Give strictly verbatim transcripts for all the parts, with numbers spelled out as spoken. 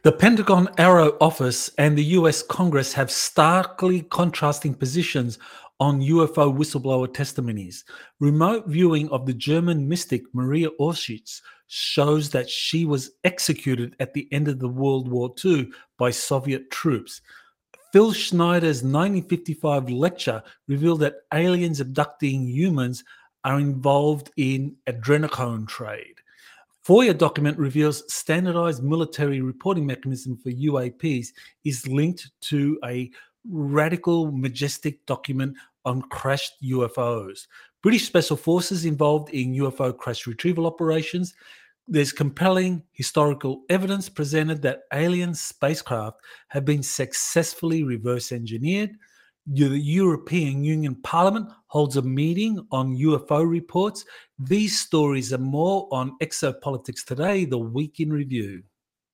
The Pentagon Arrow Office and the U S Congress have starkly contrasting positions on U F O whistleblower testimonies. Remote viewing of the German mystic Maria Orsic shows that she was executed at the end of the World War Two by Soviet troops. Phil Schneider's nineteen fifty-five lecture revealed that aliens abducting humans are involved in adrenochrome trade. FOIA document reveals standardized military reporting mechanism for U A Ps is linked to a radical majestic document on crashed U F Os. British Special Forces involved in U F O crash retrieval operations. There's compelling historical evidence presented that alien spacecraft have been successfully reverse engineered. The European Union Parliament holds a meeting on U F O reports. These stories and more on Exopolitics Today, the Week in Review.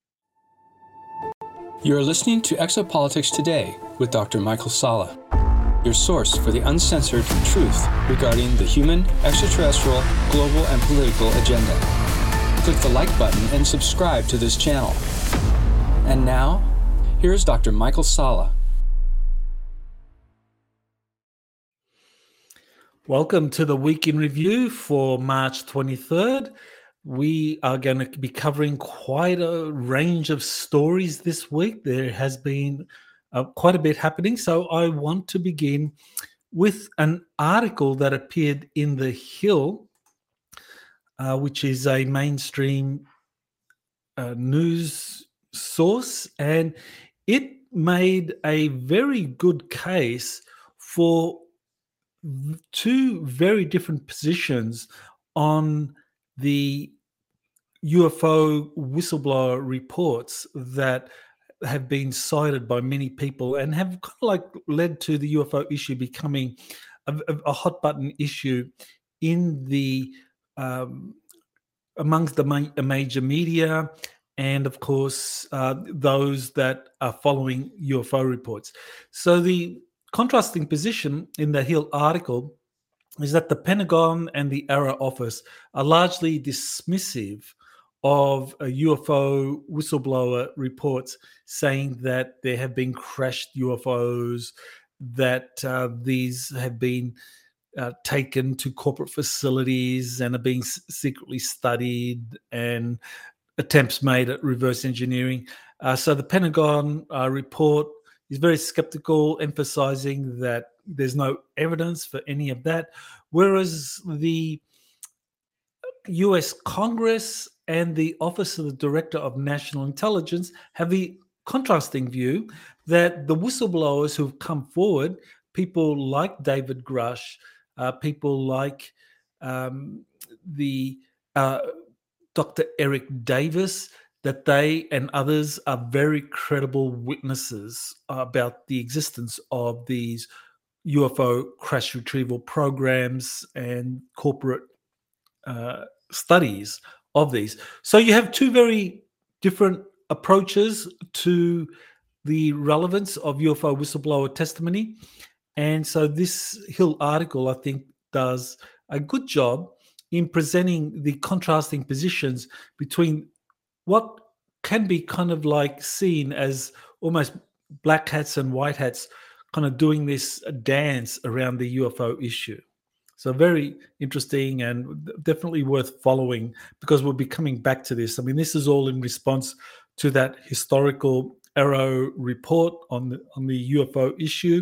You're listening to Exopolitics Today with Doctor Michael Salla, your source for the uncensored truth regarding the human, extraterrestrial, global, and political agenda. Click the like button and subscribe to this channel. And now, here's Doctor Michael Salla. Welcome to the Week in Review for March twenty-third. We are going to be covering quite a range of stories this week. There has been uh, quite a bit happening. So I want to begin with an article that appeared in The Hill, uh, which is a mainstream uh, news source. And it made a very good case for two very different positions on the U F O whistleblower reports that have been cited by many people and have kind of like led to the U F O issue becoming a, a hot button issue in the um, amongst the ma- major media and, of course, uh, those that are following U F O reports. So the contrasting position in the Hill article is that the Pentagon and the Arrow Office are largely dismissive of a U F O whistleblower reports saying that there have been crashed U F Os, that uh, these have been uh, taken to corporate facilities and are being s- secretly studied, and attempts made at reverse engineering. Uh, so the Pentagon uh, report is very skeptical, emphasizing that there's no evidence for any of that, whereas the U S Congress and the Office of the Director of National Intelligence have the contrasting view that the whistleblowers who've come forward, people like David Grush, uh, people like um, the uh, Doctor Eric Davis, that they and others are very credible witnesses about the existence of these U F O crash retrieval programs and corporate uh, studies of these. So you have two very different approaches to the relevance of U F O whistleblower testimony. And so this Hill article, I think, does a good job in presenting the contrasting positions between what can be kind of like seen as almost black hats and white hats kind of doing this dance around the U F O issue. So very interesting and definitely worth following, because we'll be coming back to this. I mean, this is all in response to that historical Arrow report on the, on the U F O issue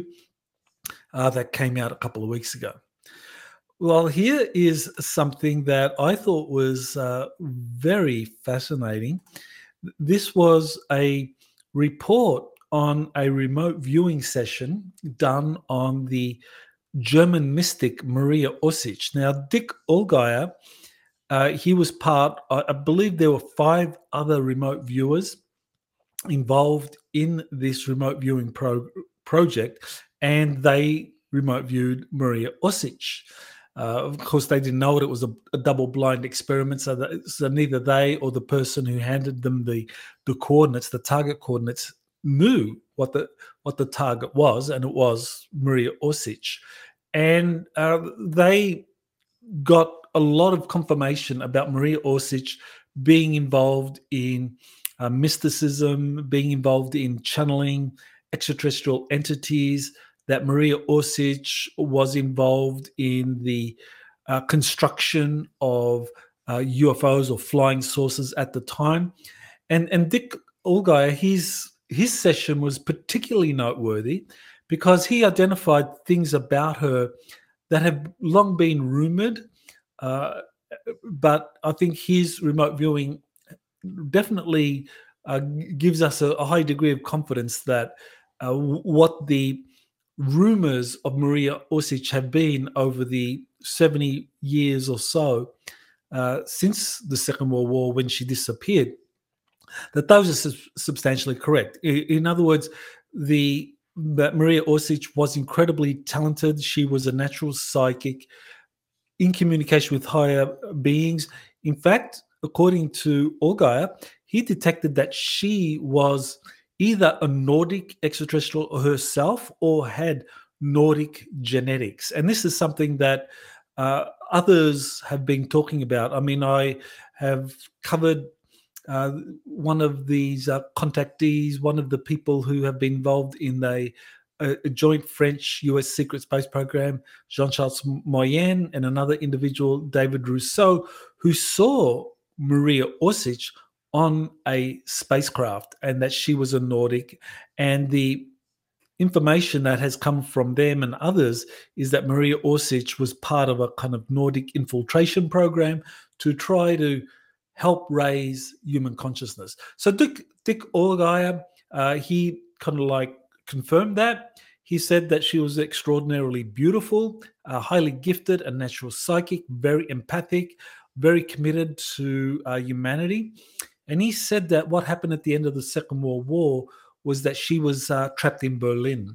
uh, that came out a couple of weeks ago. Well, here is something that I thought was uh, very fascinating. This was a report on a remote viewing session done on the German mystic Maria Orsic. Now, Dick Allgeier, uh, he was part, I, I believe there were five other remote viewers involved in this remote viewing pro- project, and they remote viewed Maria Orsic. Uh, of course, they didn't know it. It was a, a double-blind experiment, so, that, so neither they or the person who handed them the, the coordinates, the target coordinates, knew what the what the target was, and it was Maria Orsic. And uh, they got a lot of confirmation about Maria Orsic being involved in uh, mysticism, being involved in channeling extraterrestrial entities, that Maria Orsic was involved in the uh, construction of uh, U F Os or flying saucers at the time. And, and Dick Allgaier, his, his session was particularly noteworthy because he identified things about her that have long been rumored, uh, but I think his remote viewing definitely uh, gives us a, a high degree of confidence that uh, what the rumors of Maria Orsic have been over the seventy years or so uh, since the Second World War when she disappeared, that those are sub- substantially correct. In, in other words, the that Maria Orsic was incredibly talented. She was a natural psychic in communication with higher beings. In fact, according to Allgaier, he detected that she was either a Nordic extraterrestrial herself or had Nordic genetics. And this is something that uh, others have been talking about. I mean, I have covered uh, one of these uh, contactees, one of the people who have been involved in a, a, a joint French-U S secret space program, Jean-Charles Moyen, and another individual, David Rousseau, who saw Maria Orsic on a spacecraft and that she was a Nordic. And the information that has come from them and others is that Maria Orsic was part of a kind of Nordic infiltration program to try to help raise human consciousness. So Dick, Dick Allgaier, uh, he kind of like confirmed that. He said that she was extraordinarily beautiful, uh, highly gifted, a natural psychic, very empathic, very committed to uh, humanity. And he said that what happened at the end of the Second World War was that she was uh, trapped in Berlin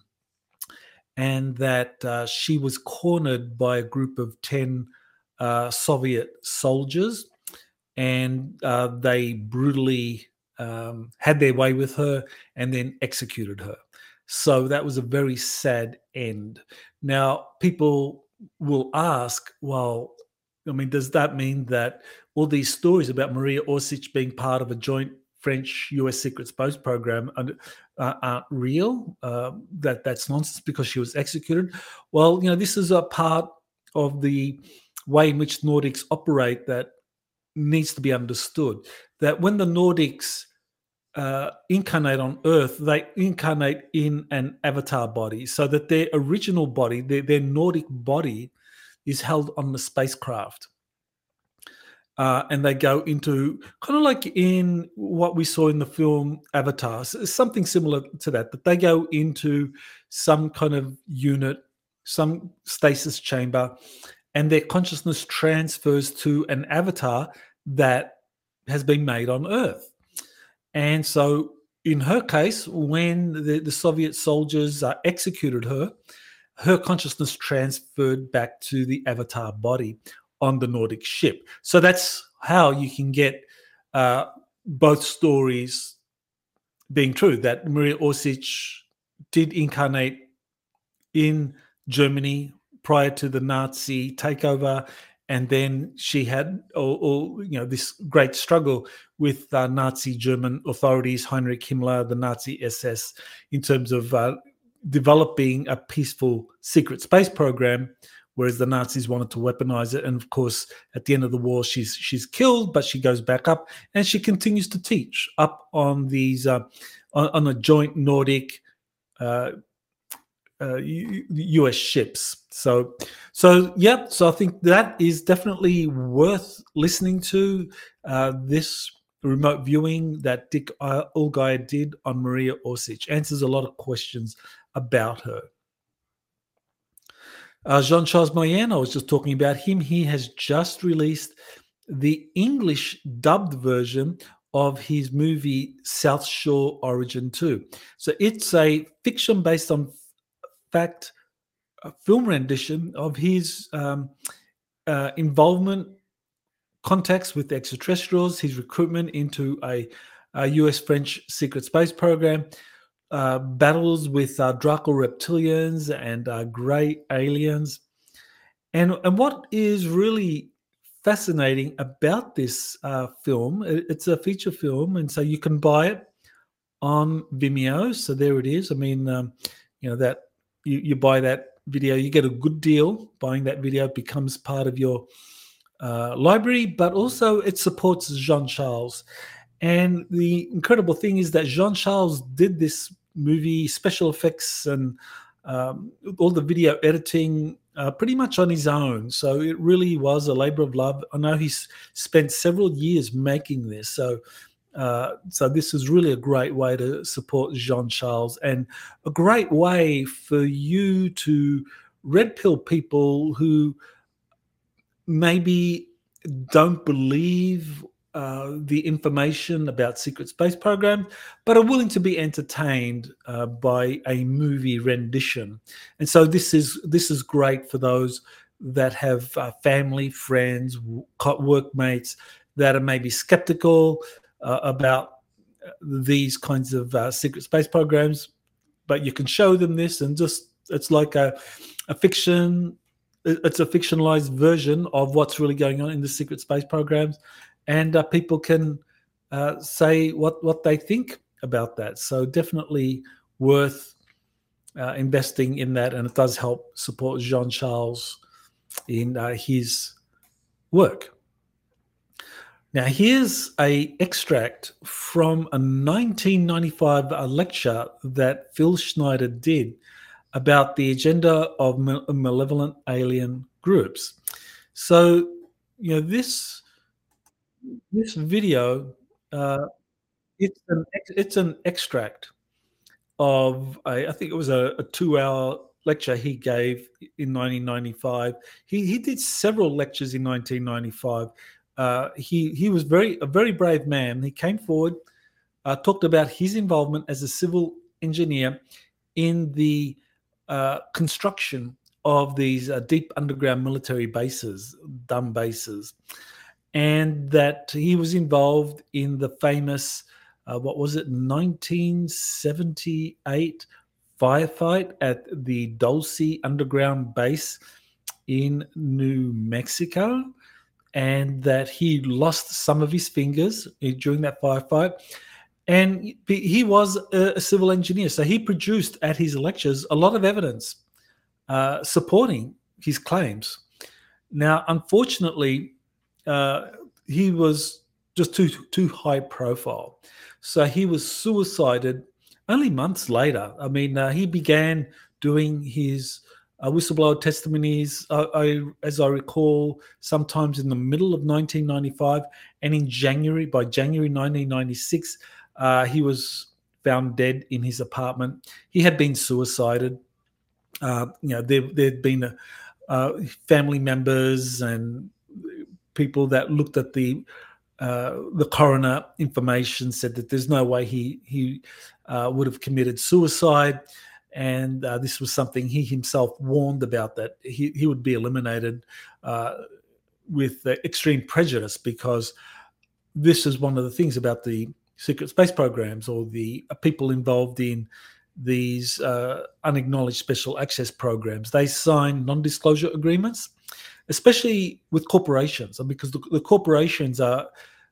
and that uh, she was cornered by a group of ten uh, Soviet soldiers, and uh, they brutally um, had their way with her and then executed her. So that was a very sad end. Now, people will ask, well, I mean, does that mean that all these stories about Maria Orsic being part of a joint French-U S secret space program uh, aren't real? Uh, that that's nonsense because she was executed. Well, you know, this is a part of the way in which Nordics operate that needs to be understood. That when the Nordics uh, incarnate on Earth, they incarnate in an avatar body, so that their original body, their, their Nordic body, is held on the spacecraft. Uh, and they go into kind of like in what we saw in the film Avatar, something similar to that, that they go into some kind of unit, some stasis chamber, and their consciousness transfers to an avatar that has been made on Earth. And so in her case, when the, the Soviet soldiers uh, executed her, her consciousness transferred back to the avatar body on the Nordic ship. So that's how you can get uh, both stories being true, that Maria Orsic did incarnate in Germany prior to the Nazi takeover, and then she had or, or, you know, this great struggle with uh, Nazi German authorities, Heinrich Himmler, the Nazi S S, in terms of uh, developing a peaceful secret space program, whereas the Nazis wanted to weaponize it. And of course, at the end of the war, she's she's killed, but she goes back up and she continues to teach up on these uh, on, on a joint Nordic uh, uh, U S ships. So, so yeah. So I think that is definitely worth listening to. Uh, this remote viewing that Dick Allgaier did on Maria Orsic answers a lot of questions about her. Uh, Jean-Charles Moyen, I was just talking about him. He has just released the English dubbed version of his movie South Shore Origin two. So it's a fiction based on fact a film rendition of his um, uh, involvement, contacts with extraterrestrials, his recruitment into a, a U S-French secret space program, Uh, battles with uh, Draco reptilians and uh, grey aliens. And, and what is really fascinating about this uh, film. It's a feature film, and so you can buy it on Vimeo. So there it is. I mean, um, you know, that you, you buy that video, you get a good deal. Buying that video becomes part of your uh, library, but also it supports Jean-Charles. And the incredible thing is that Jean-Charles did this movie, special effects and um, all the video editing uh, pretty much on his own. So it really was a labor of love. I know he's spent several years making this. So uh, so this is really a great way to support Jean-Charles, and a great way for you to red pill people who maybe don't believe uh, the information about secret space programs, but are willing to be entertained uh, by a movie rendition. And so this is this is great for those that have uh, family, friends, workmates that are maybe skeptical uh, about these kinds of uh, secret space programs, but you can show them this, and just it's like a, a fiction. It's a fictionalized version of what's really going on in the secret space programs, and uh, people can uh, say what, what they think about that. So definitely worth uh, investing in that, and it does help support Jean-Charles in uh, his work. Now, here's a extract from a nineteen ninety-five lecture that Phil Schneider did about the agenda of malevolent alien groups. So, you know, this this video, uh, it's an it's an extract of a, I think it was a, a two-hour lecture he gave in nineteen ninety-five. He he did several lectures in nineteen ninety-five. Uh, he he was very a very brave man. He came forward, uh, talked about his involvement as a civil engineer in the uh, construction of these uh, deep underground military bases, dumb bases, and that he was involved in the famous, uh, what was it, nineteen seventy-eight firefight at the Dulce underground base in New Mexico, and that he lost some of his fingers during that firefight. And he was a civil engineer, so he produced at his lectures a lot of evidence uh, supporting his claims. Now, unfortunately, uh, he was just too too high profile, so he was suicided only months later. I mean, uh, he began doing his uh, whistleblower testimonies, uh, I, as I recall, sometimes in the middle of nineteen ninety-five, and in January, by January nineteen ninety-six, uh, he was found dead in his apartment. He had been suicided. Uh, you know, there there'd been a, uh, family members and people that looked at the uh, the coroner information, said that there's no way he he uh, would have committed suicide, and uh, this was something he himself warned about, that he he would be eliminated uh, with uh, extreme prejudice, because this is one of the things about the secret space programs, or the uh, people involved in these uh, unacknowledged special access programs. They sign non-disclosure agreements, especially with corporations, because the, the corporations are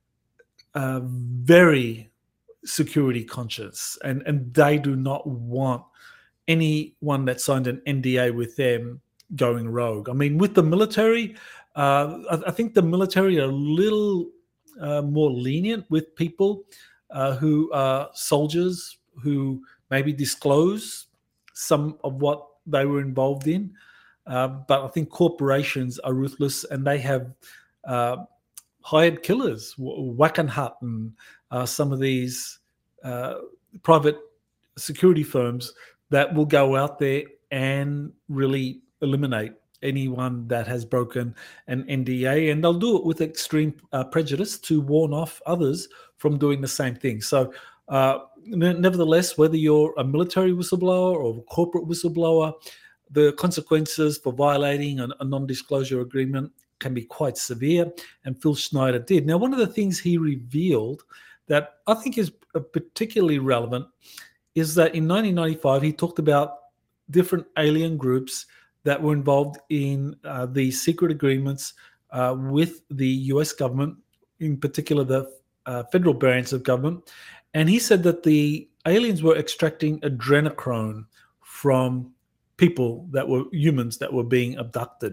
uh, very security conscious, and, and they do not want anyone that signed an N D A with them going rogue. I mean, with the military, uh, I, I think the military are a little uh, more lenient with people uh, who are soldiers who maybe disclose some of what they were involved in. Uh, but I think corporations are ruthless, and they have uh, hired killers, Wackenhut and uh, some of these uh, private security firms that will go out there and really eliminate anyone that has broken an N D A, and they'll do it with extreme uh, prejudice to warn off others from doing the same thing. So uh, nevertheless, whether you're a military whistleblower or a corporate whistleblower, the consequences for violating a, a non-disclosure agreement can be quite severe, and Phil Schneider did. Now, one of the things he revealed that I think is particularly relevant is that in nineteen ninety-five, he talked about different alien groups that were involved in uh, these secret agreements uh, with the U S government, in particular the uh, federal branch of government. And he said that the aliens were extracting adrenochrome from people that were humans that were being abducted.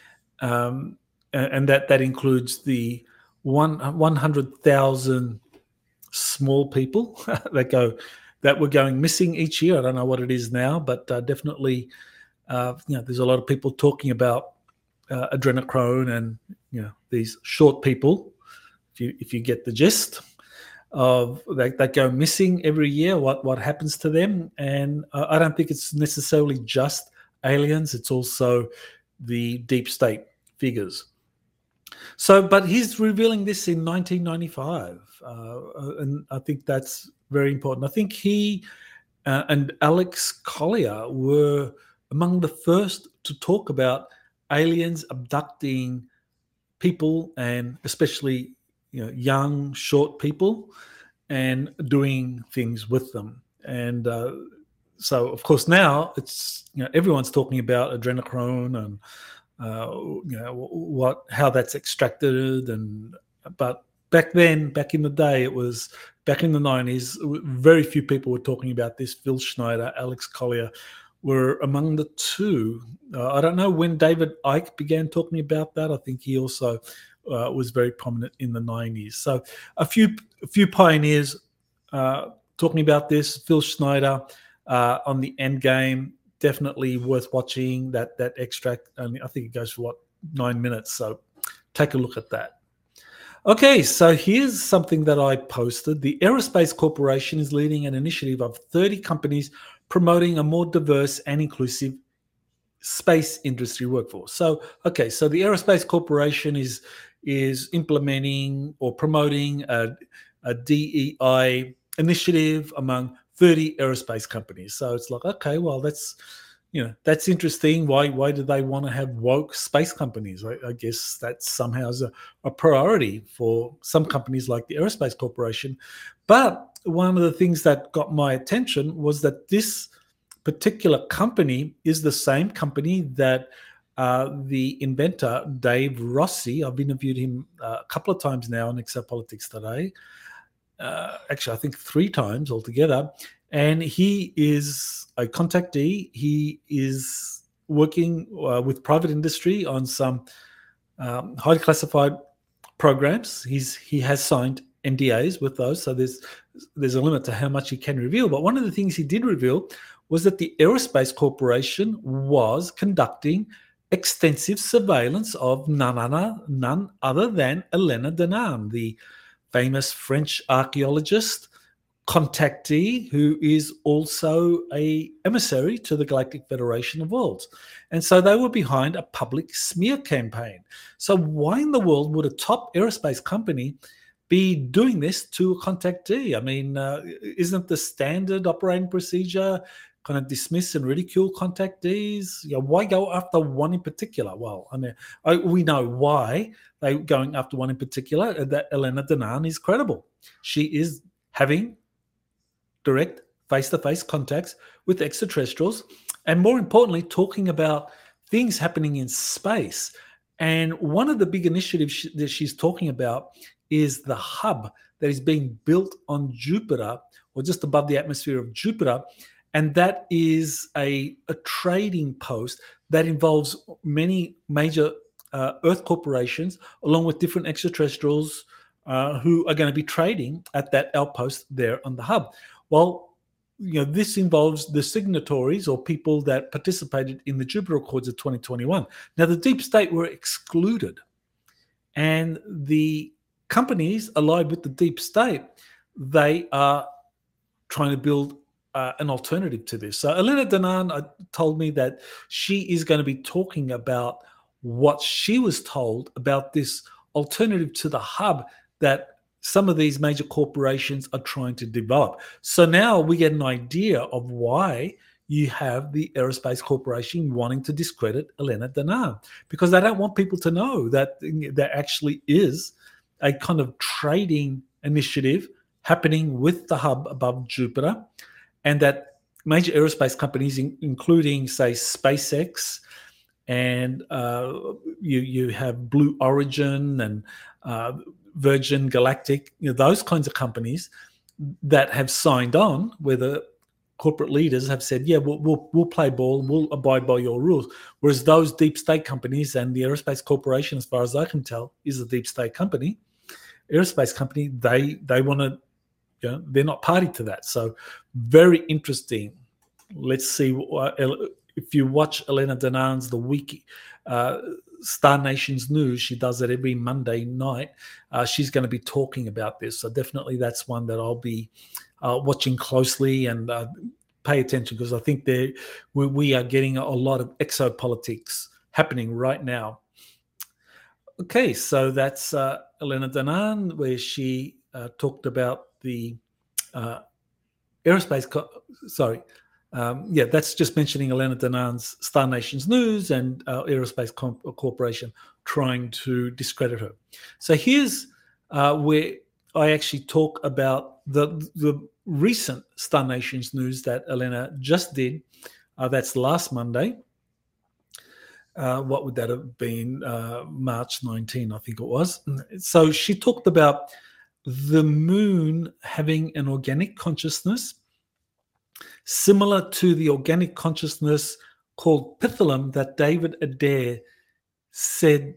Um, and, and that, that includes the one, one hundred thousand small people that go that were going missing each year. I don't know what it is now, but uh, definitely, uh, you know, there's a lot of people talking about uh, adrenochrome and, you know, these short people. If you if you get the gist of that, that go missing every year, what what happens to them? And uh, I don't think it's necessarily just aliens. It's also the deep state figures. So, but he's revealing this in nineteen ninety-five, uh, and I think that's very important. I think he uh, and Alex Collier were among the first to talk about aliens abducting people, and especially, you know, young, short people, and doing things with them. And uh, so, of course, now it's, you know, everyone's talking about adrenochrome and uh, you know what how that's extracted. And but back then, back in the day, it was back in the nineties. Very few people were talking about this. Phil Schneider, Alex Collier were among the two. Uh, I don't know when David Icke began talking about that. I think he also uh, was very prominent in the nineties. So a few a few pioneers uh, talking about this. Phil Schneider uh, on the Endgame, definitely worth watching. That that extract, and I think it goes for what nine minutes. So take a look at that. Okay, so here's something that I posted. The Aerospace Corporation is leading an initiative of thirty companies promoting a more diverse and inclusive space industry workforce. So, okay, so the Aerospace Corporation is is implementing or promoting a, a D E I initiative among thirty aerospace companies. So it's like, okay, well, that's, you know, that's interesting. Why why do they want to have woke space companies? I, I guess that somehow is a, a priority for some companies like the Aerospace Corporation. But one of the things that got my attention was that this particular company is the same company that uh, the inventor, Dave Rossi, I've interviewed him uh, a couple of times now on Exopolitics Today. Uh, actually, I think three times altogether. And he is a contactee. He is working uh, with private industry on some um, highly classified programs. He's he has signed N D As with those, so there's there's a limit to how much he can reveal. But one of the things he did reveal was that the Aerospace Corporation was conducting extensive surveillance of none other, none other than Elena Danaan, the famous French archaeologist, contactee, who is also a emissary to the Galactic Federation of Worlds. And so they were behind a public smear campaign. So why in the world would a top aerospace company be doing this to a contactee? I mean, uh, isn't the standard operating procedure kind of dismiss and ridicule contactees? You know, why go after one in particular? Well, I mean, I, we know why they're going after one in particular, that Elena Danaan is credible. She is having direct face-to-face contacts with extraterrestrials, and more importantly, talking about things happening in space. And one of the big initiatives she, that she's talking about is the hub that is being built on Jupiter, or just above the atmosphere of Jupiter. And that is a, a trading post that involves many major uh, Earth corporations, along with different extraterrestrials uh, who are going to be trading at that outpost there on the hub. Well, you know, this involves the signatories or people that participated in the Jupiter Accords of twenty twenty-one. Now, the deep state were excluded, and the companies allied with the deep state, they are trying to build uh, an alternative to this. So Elena Danaan uh, told me that she is going to be talking about what she was told about this alternative to the hub that some of these major corporations are trying to develop. So now we get an idea of why you have the Aerospace Corporation wanting to discredit Elena Danaan, because they don't want people to know that there actually is a kind of trading initiative happening with the hub above Jupiter, and that major aerospace companies, in, including, say, SpaceX and uh, you you have Blue Origin and uh, Virgin Galactic, you know, those kinds of companies that have signed on, where the corporate leaders have said, yeah, we'll, we'll, we'll play ball, we'll abide by your rules. Whereas those deep state companies, and the Aerospace Corporation, as far as I can tell, is a deep state company, aerospace company, they they want to, you know, they're not party to that. So very interesting. Let's see what, if you watch Elena Danan's The Week, uh, Star Nations News, she does it every Monday night. Uh, she's going to be talking about this. So definitely that's one that I'll be uh, watching closely and uh, pay attention, because I think there we, we are getting a lot of exopolitics happening right now. Okay, so that's uh, Elena Danan, where she uh, talked about the uh, aerospace, co- sorry, Um, yeah, that's just mentioning Elena Danan's Star Nations News and uh, Aerospace Comp- Corporation trying to discredit her. So here's uh, where I actually talk about the the recent Star Nations News that Elena just did. Uh, that's last Monday. Uh, what would that have been? Uh, March nineteenth, I think it was. So she talked about the moon having an organic consciousness similar to the organic consciousness called Pithalum that David Adair said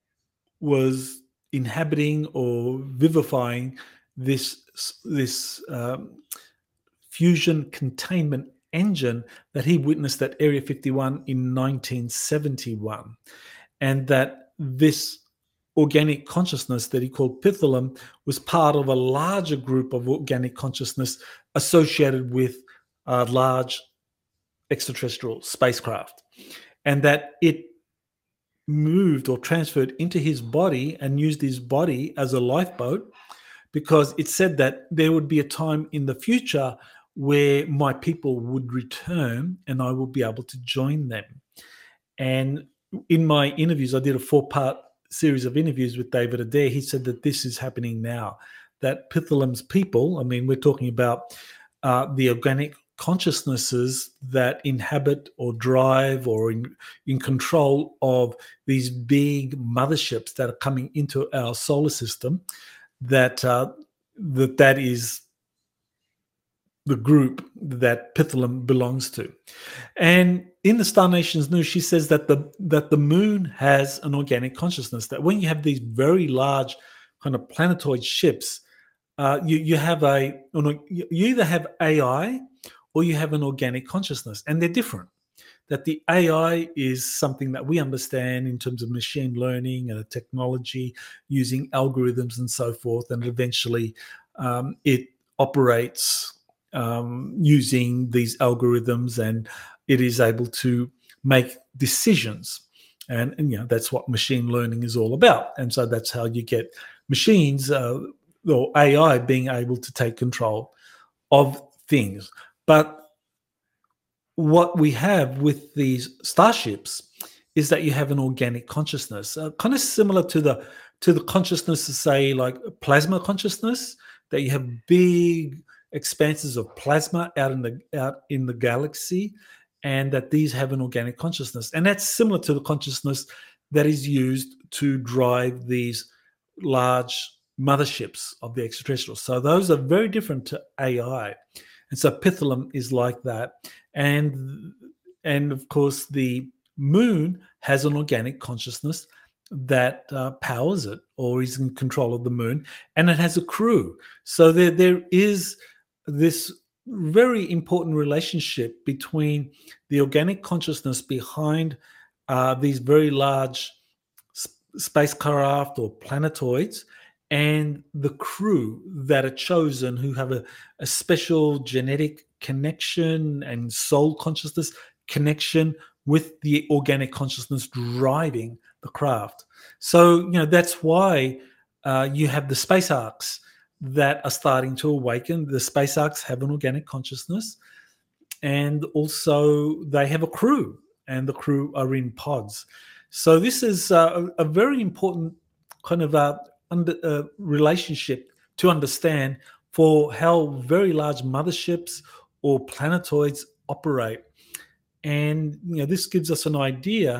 was inhabiting or vivifying this, this um, fusion containment engine that he witnessed at Area fifty-one in nineteen seventy-one. And that this organic consciousness that he called Pithalum was part of a larger group of organic consciousness associated with a large extraterrestrial spacecraft, and that it moved or transferred into his body and used his body as a lifeboat, because it said that there would be a time in the future where my people would return and I would be able to join them. And in my interviews, I did a four-part series of interviews with David Adair. He said that this is happening now, that Pithalum's people, I mean, we're talking about uh, the organic consciousnesses that inhabit or drive or in, in control of these big motherships that are coming into our solar system, that uh, that, that is the group that Pithalum belongs to. And in the Star Nations News, she says that the that the moon has an organic consciousness, that when you have these very large kind of planetoid ships, uh, you, you have a, you either have A I or you have an organic consciousness, and they're different. That the A I is something that we understand in terms of machine learning and technology, using algorithms and so forth, and eventually um, it operates um, using these algorithms, and it is able to make decisions. And, and you know, that's what machine learning is all about. And so that's how you get machines uh, or A I being able to take control of things. But what we have with these starships is that you have an organic consciousness, uh, kind of similar to the to the consciousness of, say, like plasma consciousness, that you have big expanses of plasma out in the out in the galaxy, and that these have an organic consciousness. And that's similar to the consciousness that is used to drive these large motherships of the extraterrestrials. So those are very different to A I. And so Pithalum is like that. And, and of course, the moon has an organic consciousness that uh, powers it, or is in control of the moon, and it has a crew. So there, there is this very important relationship between the organic consciousness behind uh, these very large sp- spacecraft or planetoids, and the crew that are chosen, who have a, a special genetic connection and soul consciousness connection with the organic consciousness driving the craft. So, you know, that's why uh, you have the space arcs that are starting to awaken. The space arcs have an organic consciousness, and also they have a crew, and the crew are in pods. So this is uh, a, a very important kind of a under, uh, relationship to understand for how very large motherships or planetoids operate. And you know, this gives us an idea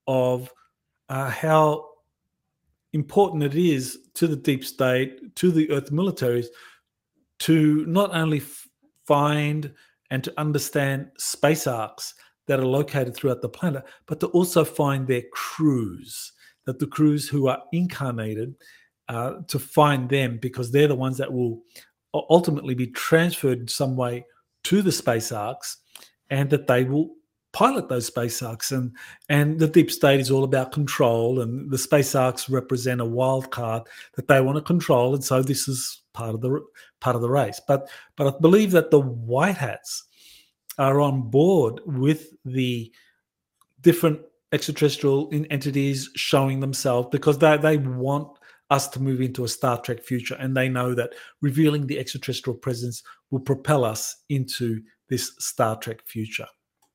of uh, how important it is to the deep state, to the Earth militaries, to not only f- find and to understand space arcs that are located throughout the planet, but to also find their crews, that the crews who are incarnated, uh, to find them, because they're the ones that will u- ultimately be transferred in some way to the space arcs, and that they will pilot those space arcs. And and the deep state is all about control, and the space arcs represent a wild card that they want to control, and so this is part of the part of the race. But but I believe that the white hats are on board with the different extraterrestrial in- entities showing themselves, because they, they want us to move into a Star Trek future, and they know that revealing the extraterrestrial presence will propel us into this Star Trek future.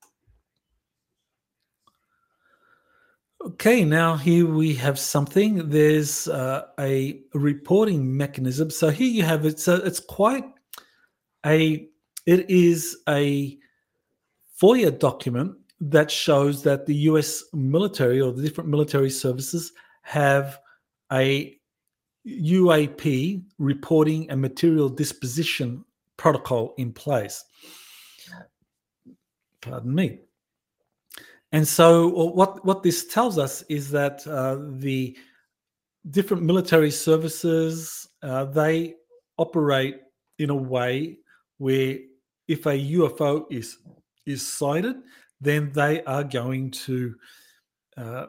Okay, now here we have something. There's uh, a reporting mechanism. So here you have it's a, it's quite a it is a FOIA document that shows that the U S military, or the different military services, have a U A P reporting and material disposition protocol in place. Pardon me. And so what, what this tells us is that uh, the different military services, uh, they operate in a way where if a U F O is is sighted, then they are going to uh,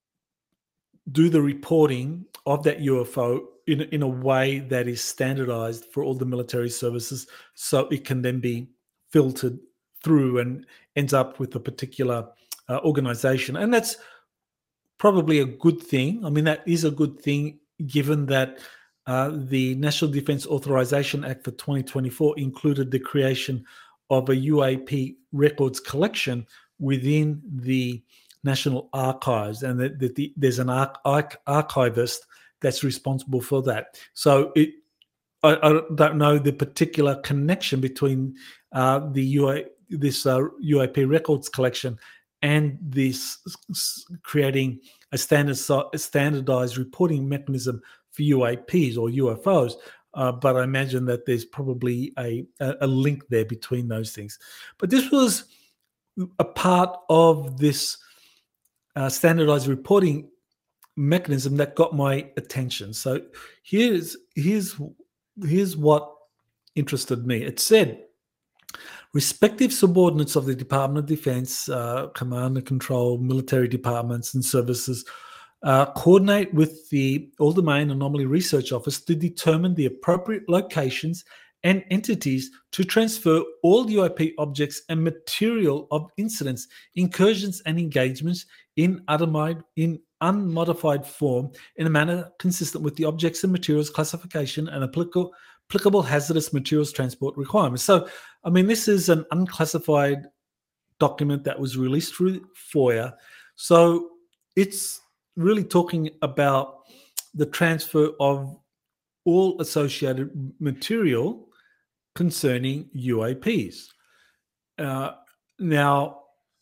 do the reporting of that U F O in, in a way that is standardized for all the military services, so it can then be filtered through and ends up with a particular uh, organization. And that's probably a good thing. I mean, that is a good thing, given that uh, the National Defense Authorization Act for twenty twenty-four included the creation of a U A P records collection within the National Archives, and that, that the, there's an arch, arch, archivist that's responsible for that. So it, I, I don't know the particular connection between uh, the U A, this uh, U A P records collection and this creating a standard a standardized reporting mechanism for U A Ps or U F Os. Uh, but I imagine that there's probably a, a link there between those things. But this was a part of this uh, standardized reporting mechanism that got my attention. So here's here's here's what interested me. It said, respective subordinates of the Department of Defense, uh, command and control, military departments and services uh, coordinate with the All-Domain Anomaly Research Office to determine the appropriate locations and entities to transfer all U A P objects and material of incidents, incursions, and engagements in, in unmodified form in a manner consistent with the objects and materials classification and applicable, applicable hazardous materials transport requirements. So, I mean, this is an unclassified document that was released through FOIA. So it's really talking about the transfer of all associated material concerning U A Ps. Uh, now,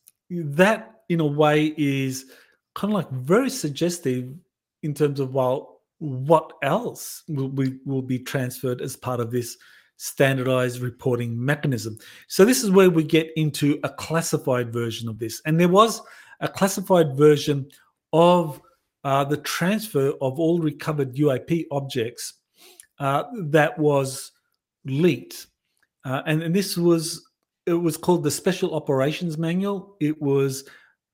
that in a way is kind of like very suggestive in terms of, well, what else will be, will be transferred as part of this standardized reporting mechanism. So this is where we get into a classified version of this. And there was a classified version of uh, the transfer of all recovered U A P objects uh, that was leaked. Uh, and, and this was, it was called the Special Operations Manual. It was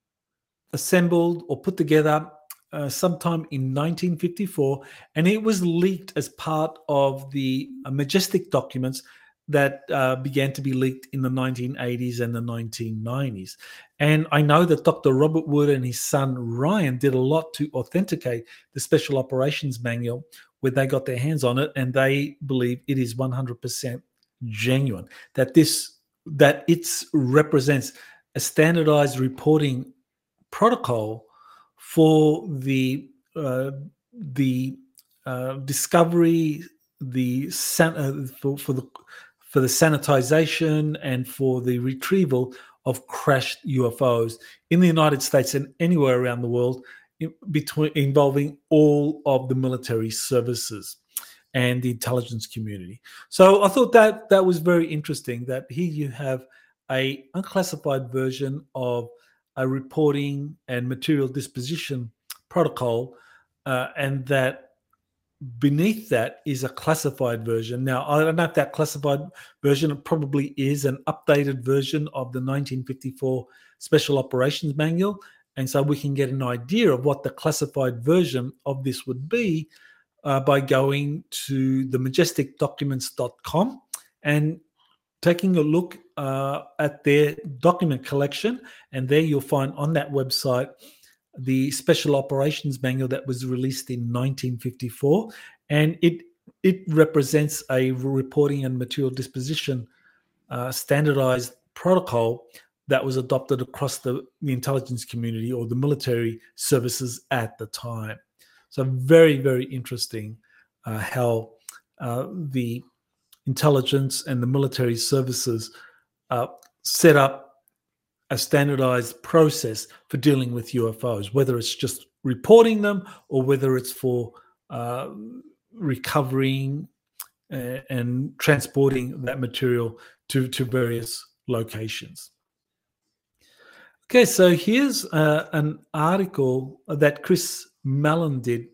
assembled or put together uh, sometime in nineteen fifty-four, and it was leaked as part of the uh, Majestic documents that uh, began to be leaked in the nineteen eighties and the nineteen nineties. And I know that Doctor Robert Wood and his son Ryan did a lot to authenticate the Special Operations Manual, where they got their hands on it, and they believe it is one hundred percent genuine, that this that it represents a standardized reporting protocol for the uh, the uh, discovery, the san- uh, for, for the for the sanitization and for the retrieval of crashed U F Os in the United States and anywhere around the world, in, between involving all of the military services and the intelligence community. So I thought that that was very interesting, that here you have a unclassified version of a reporting and material disposition protocol, uh, and that beneath that is a classified version. Now, I don't know if that classified version probably is an updated version of the nineteen fifty-four Special Operations Manual, and so we can get an idea of what the classified version of this would be uh, by going to the majestic documents dot com and taking a look uh, at their document collection, and there you'll find on that website the Special Operations Manual that was released in nineteen fifty-four, and it it represents a reporting and material disposition uh, standardized protocol that was adopted across the, the intelligence community or the military services at the time. So very, very interesting uh, how uh, the intelligence and the military services uh, set up a standardized process for dealing with U F Os, whether it's just reporting them or whether it's for uh, recovering uh, and transporting that material to, to various locations. Okay, so here's uh, an article that Chris Mellon did,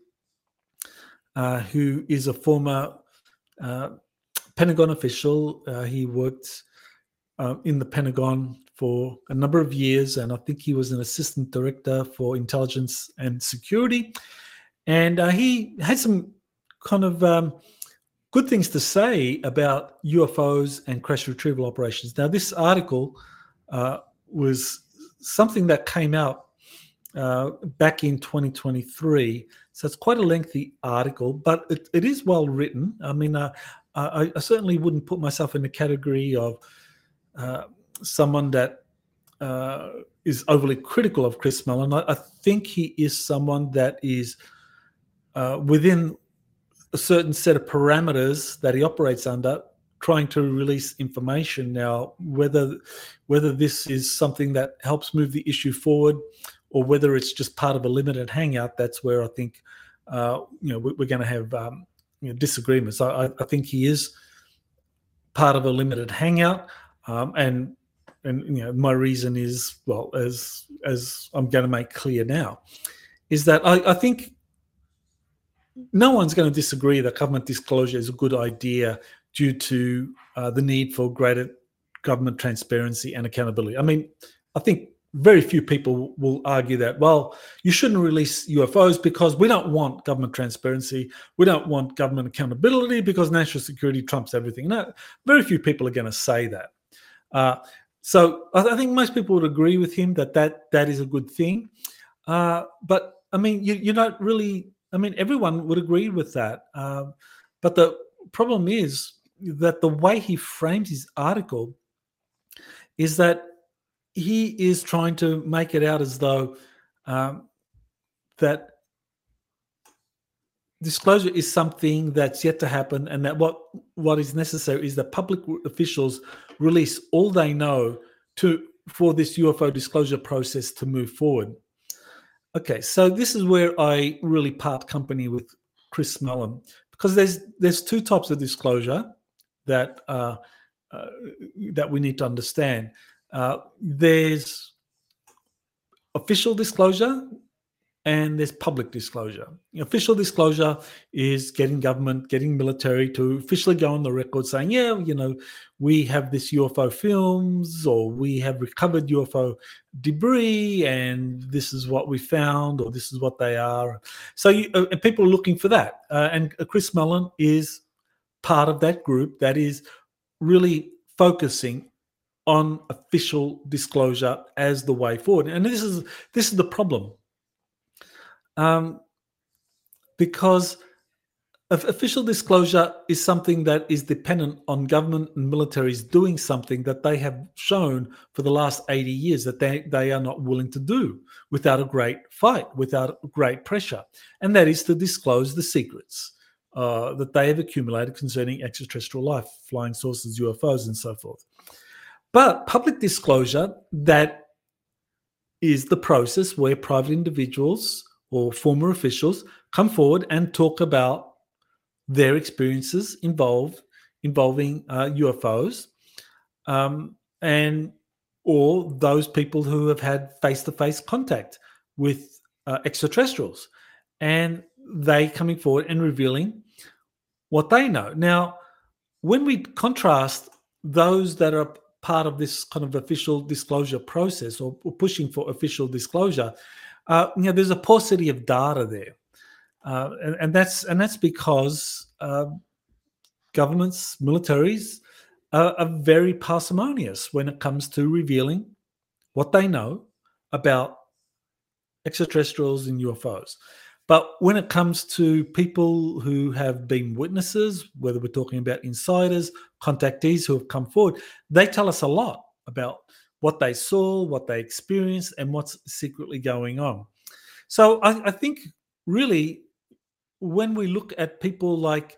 uh, who is a former uh, Pentagon official. Uh, he worked uh, in the Pentagon for a number of years, and I think he was an assistant director for intelligence and security. And uh, he had some kind of um, good things to say about U F Os and crash retrieval operations. Now, this article uh, was something that came out uh, back in twenty twenty-three, so it's quite a lengthy article, but it, it is well written. I mean, uh, I, I certainly wouldn't put myself in the category of uh, someone that uh, is overly critical of Chris Mellon. I, I think he is someone that is uh, within a certain set of parameters that he operates under, trying to release information. Now, whether whether this is something that helps move the issue forward or whether it's just part of a limited hangout, that's where I think uh, you know we're going to have um, you know, disagreements. I, I think he is part of a limited hangout, um, and and you know my reason is, well, as as I'm going to make clear now, is that I, I think no one's going to disagree that government disclosure is a good idea due to uh, the need for greater government transparency and accountability. I mean, I think very few people will argue that, well, you shouldn't release U F Os because we don't want government transparency. We don't want government accountability because national security trumps everything. No, very few people are going to say that. Uh, so I, I think most people would agree with him that that, that is a good thing. Uh, but, I mean, you, you're not really, I mean, everyone would agree with that. Uh, but the problem is that the way he frames his article is that he is trying to make it out as though um, that disclosure is something that's yet to happen, and that what, what is necessary is that public officials release all they know to for this U F O disclosure process to move forward. Okay, so this is where I really part company with Chris Mellon, because there's there's two types of disclosure that uh, uh, that we need to understand. Uh, there's official disclosure and there's public disclosure. Official disclosure is getting government, getting military to officially go on the record saying, yeah, you know, we have this U F O films, or we have recovered U F O debris, and this is what we found, or this is what they are. So you, uh, and people are looking for that. Uh, and Chris Mellon is part of that group that is really focusing on official disclosure as the way forward. And this is this is the problem. Um, because official disclosure is something that is dependent on government and militaries doing something that they have shown for the last eighty years that they, they are not willing to do without a great fight, without great pressure. And that is to disclose the secrets uh, that they have accumulated concerning extraterrestrial life, flying saucers, U F Os, and so forth. But public disclosure, that is the process where private individuals or former officials come forward and talk about their experiences involved involving uh, U F Os, um, and or those people who have had face-to-face contact with uh, extraterrestrials, and they coming forward and revealing what they know. Now, when we contrast those that are part of this kind of official disclosure process, or, or pushing for official disclosure, uh, you know, there's a paucity of data there, uh, and, and that's and that's because uh, governments, militaries, are, are very parsimonious when it comes to revealing what they know about extraterrestrials and U F Os. But when it comes to people who have been witnesses, whether we're talking about insiders, contactees who have come forward, they tell us a lot about what they saw, what they experienced, and what's secretly going on. So I, I think really when we look at people like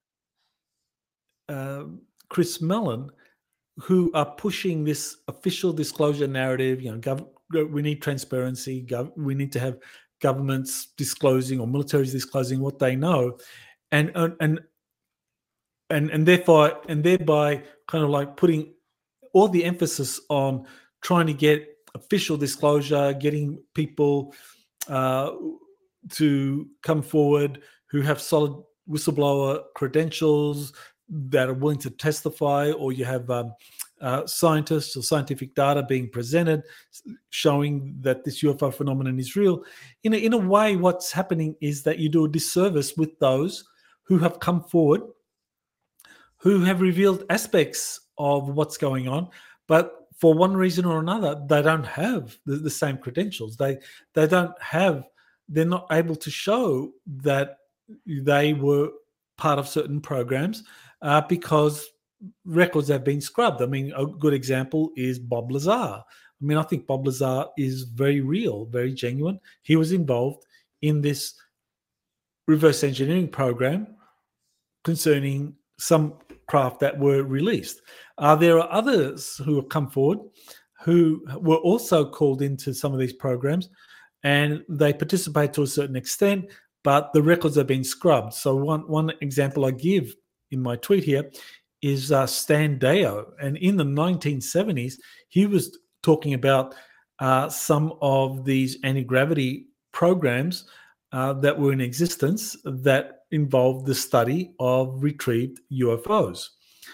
uh, Chris Mellon, who are pushing this official disclosure narrative, you know, gov- we need transparency, gov- we need to have governments disclosing or militaries disclosing what they know, and and and and therefore and thereby kind of like putting all the emphasis on trying to get official disclosure, getting people uh, to come forward who have solid whistleblower credentials that are willing to testify, or you have um, uh, scientists or scientific data being presented showing that this U F O phenomenon is real. In a, in a way, what's happening is that you do a disservice with those who have come forward, who have revealed aspects of what's going on, but for one reason or another, they don't have the, the same credentials. They they don't have. They're not able to show that they were part of certain programs uh, because records have been scrubbed. I mean, a good example is Bob Lazar. I mean, I think Bob Lazar is very real, very genuine. He was involved in this reverse engineering program concerning some craft that were released. Uh, there are others who have come forward who were also called into some of these programs, and they participate to a certain extent, but the records have been scrubbed. So one, one example I give in my tweet here is uh, Stan Deyo. And in the nineteen seventies, he was talking about uh, some of these anti-gravity programs uh, that were in existence that involved the study of retrieved U F Os.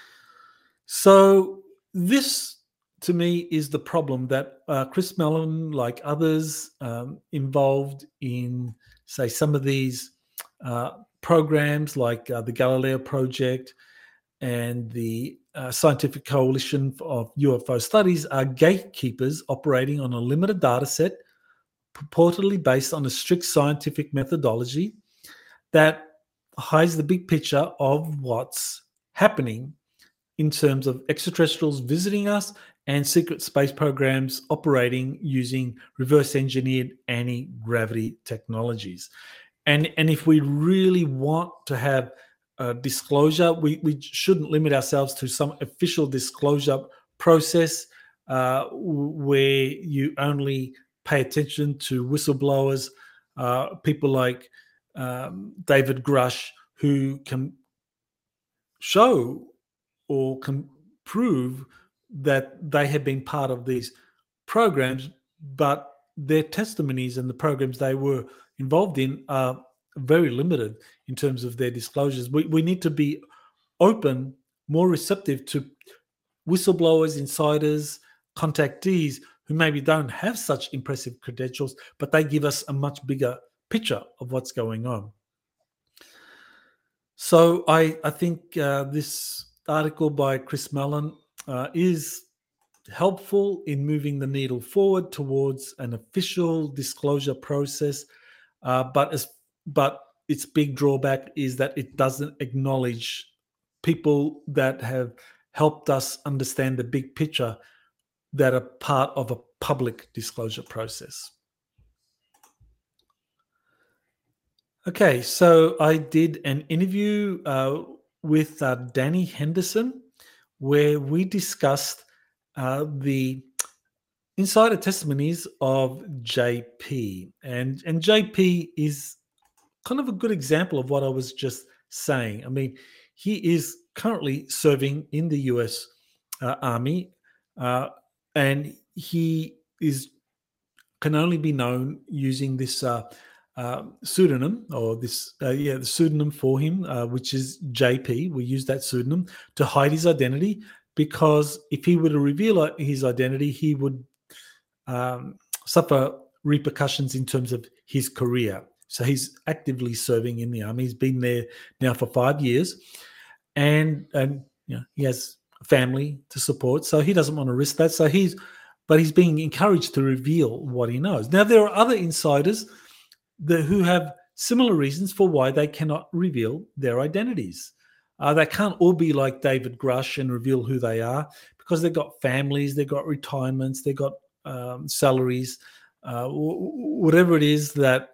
So this, to me, is the problem that uh, Chris Mellon, like others um, involved in, say, some of these uh, programs like uh, the Galileo Project and the uh, Scientific Coalition of U F O Studies, are gatekeepers operating on a limited data set, purportedly based on a strict scientific methodology that hides the big picture of what's happening in terms of extraterrestrials visiting us and secret space programs operating using reverse engineered anti-gravity technologies. And, and if we really want to have uh, disclosure, we, we shouldn't limit ourselves to some official disclosure process uh, where you only pay attention to whistleblowers, uh, people like um, David Grush, who can show or can prove that they have been part of these programs, but their testimonies and the programs they were involved in are very limited in terms of their disclosures. We, we need to be open, more receptive to whistleblowers, insiders, contactees who maybe don't have such impressive credentials, but they give us a much bigger picture of what's going on. So I, I think uh, this article by Chris Mellon uh, is helpful in moving the needle forward towards an official disclosure process, uh, but as, but its big drawback is that it doesn't acknowledge people that have helped us understand the big picture that are part of a public disclosure process. Okay, so I did an interview uh, with uh, Danny Henderson where we discussed uh, the insider testimonies of J P. And, and J P is kind of a good example of what I was just saying. I mean, he is currently serving in the U S uh, Army, uh, and he is can only be known using this uh, uh, pseudonym, or this uh, yeah, the pseudonym for him, uh, which is J P. We use that pseudonym to hide his identity, because if he were to reveal his identity, he would um, suffer repercussions in terms of his career. So he's actively serving in the army. He's been there now for five years, and and you know, he has a family to support, so he doesn't want to risk that. So he's, but he's being encouraged to reveal what he knows. Now there are other insiders that, who have similar reasons for why they cannot reveal their identities. Uh, they can't all be like David Grush and reveal who they are, because they've got families, they've got retirements, they've got um, salaries, uh, w- whatever it is that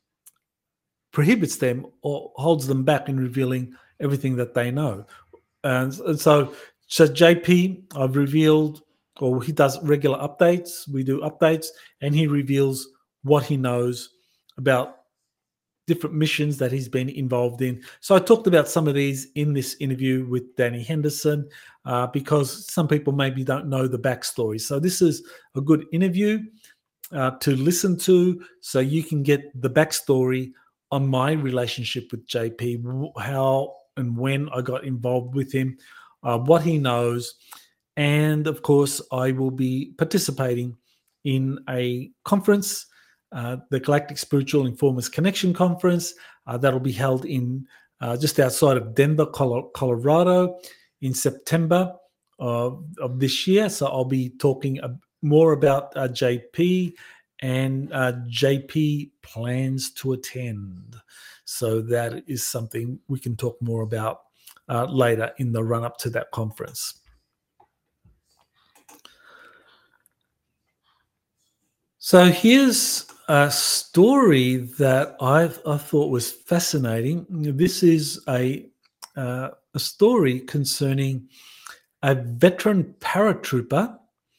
prohibits them or holds them back in revealing everything that they know. And, and so, so J P, I've revealed, or he does regular updates. We do updates, and he reveals what he knows about different missions that he's been involved in. So I talked about some of these in this interview with Danny Henderson, uh, because some people maybe don't know the backstory. So this is a good interview uh, to listen to, so you can get the backstory on my relationship with J P, how and when I got involved with him, uh, what he knows. And of course, I will be participating in a conference, uh, the Galactic Spiritual Informers Connection Conference, uh, that'll be held in uh, just outside of Denver, Colorado, in September of, of this year. So I'll be talking uh, more about uh, J P, and uh, J P plans to attend. So that is something we can talk more about uh, later in the run-up to that conference. So here's a story that I've, I thought was fascinating. This is a, uh, a story concerning a veteran paratrooper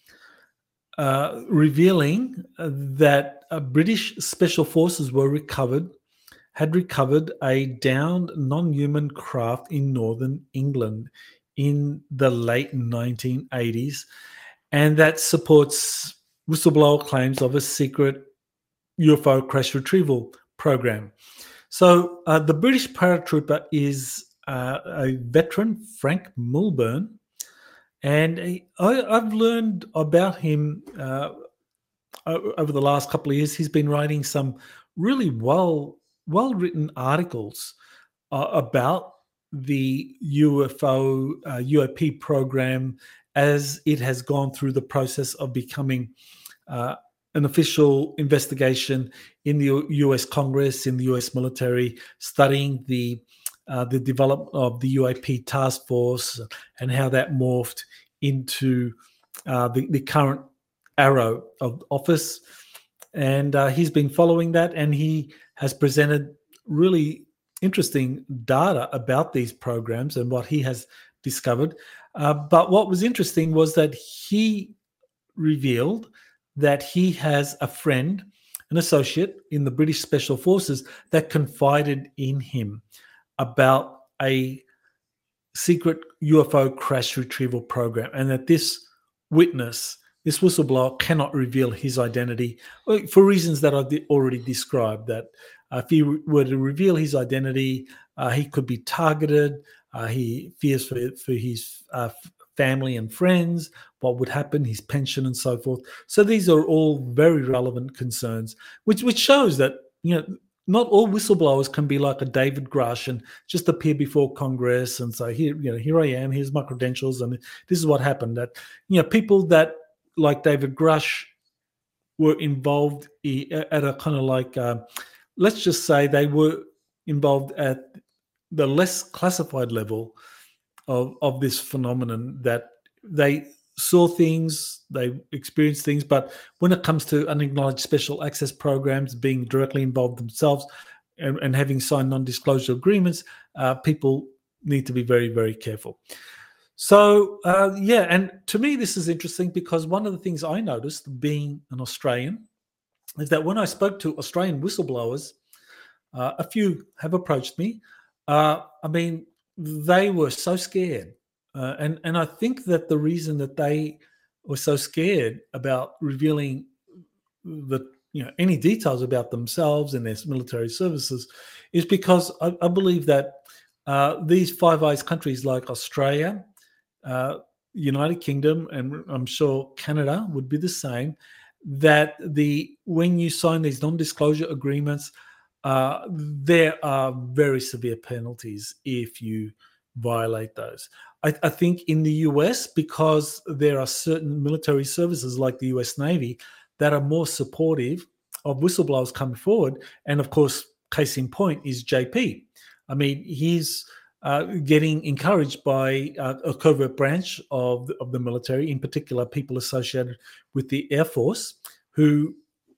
uh, revealing that uh, British Special Forces were recovered, had recovered a downed non-human craft in northern England in the late nineteen eighties, and that supports whistleblower claims of a secret U F O crash retrieval program. So uh, the British paratrooper is uh, a veteran, Frank Mulburn, and he, I, I've learned about him uh, over the last couple of years. He's been writing some really well, well-written articles uh, about the U F O, uh, U A P program as it has gone through the process of becoming uh, an official investigation in the U S Congress, in the U S military, studying the uh, the development of the U A P task force and how that morphed into uh, the, the current arrow of office. And uh, he's been following that, and he has presented really interesting data about these programs and what he has discovered. Uh, but what was interesting was that he revealed that he has a friend, an associate in the British Special Forces, that confided in him about a secret U F O crash retrieval program, and that this witness, this whistleblower, cannot reveal his identity for reasons that I've already described, that uh, if he were to reveal his identity, uh, he could be targeted. Uh, he fears for, for his uh, family and friends, what would happen, his pension and so forth. So these are all very relevant concerns, which which shows that, you know, not all whistleblowers can be like a David Grush and just appear before Congress and say, here, you know, here I am, here's my credentials, and this is what happened. That, you know, people that like David Grush were involved at a kind of like, uh, let's just say they were involved at the less classified level of, of this phenomenon, that they saw things, they experienced things, but when it comes to unacknowledged special access programs, being directly involved themselves and, and having signed non-disclosure agreements, uh, people need to be very, very careful. So, uh, yeah, and to me, this is interesting because one of the things I noticed being an Australian is that when I spoke to Australian whistleblowers, uh, a few have approached me. Uh, I mean, they were so scared. Uh, and, and I think that the reason that they were so scared about revealing the you know any details about themselves and their military services is because I, I believe that uh, these Five Eyes countries like Australia, uh, United Kingdom, and I'm sure Canada would be the same. That the when you sign these non-disclosure agreements, uh, there are very severe penalties if you violate those. I, I think in the U S, because there are certain military services like the U S Navy that are more supportive of whistleblowers coming forward, and of course, case in point is J P. I mean, he's uh, getting encouraged by uh, a covert branch of the, of the military, in particular, people associated with the Air Force, who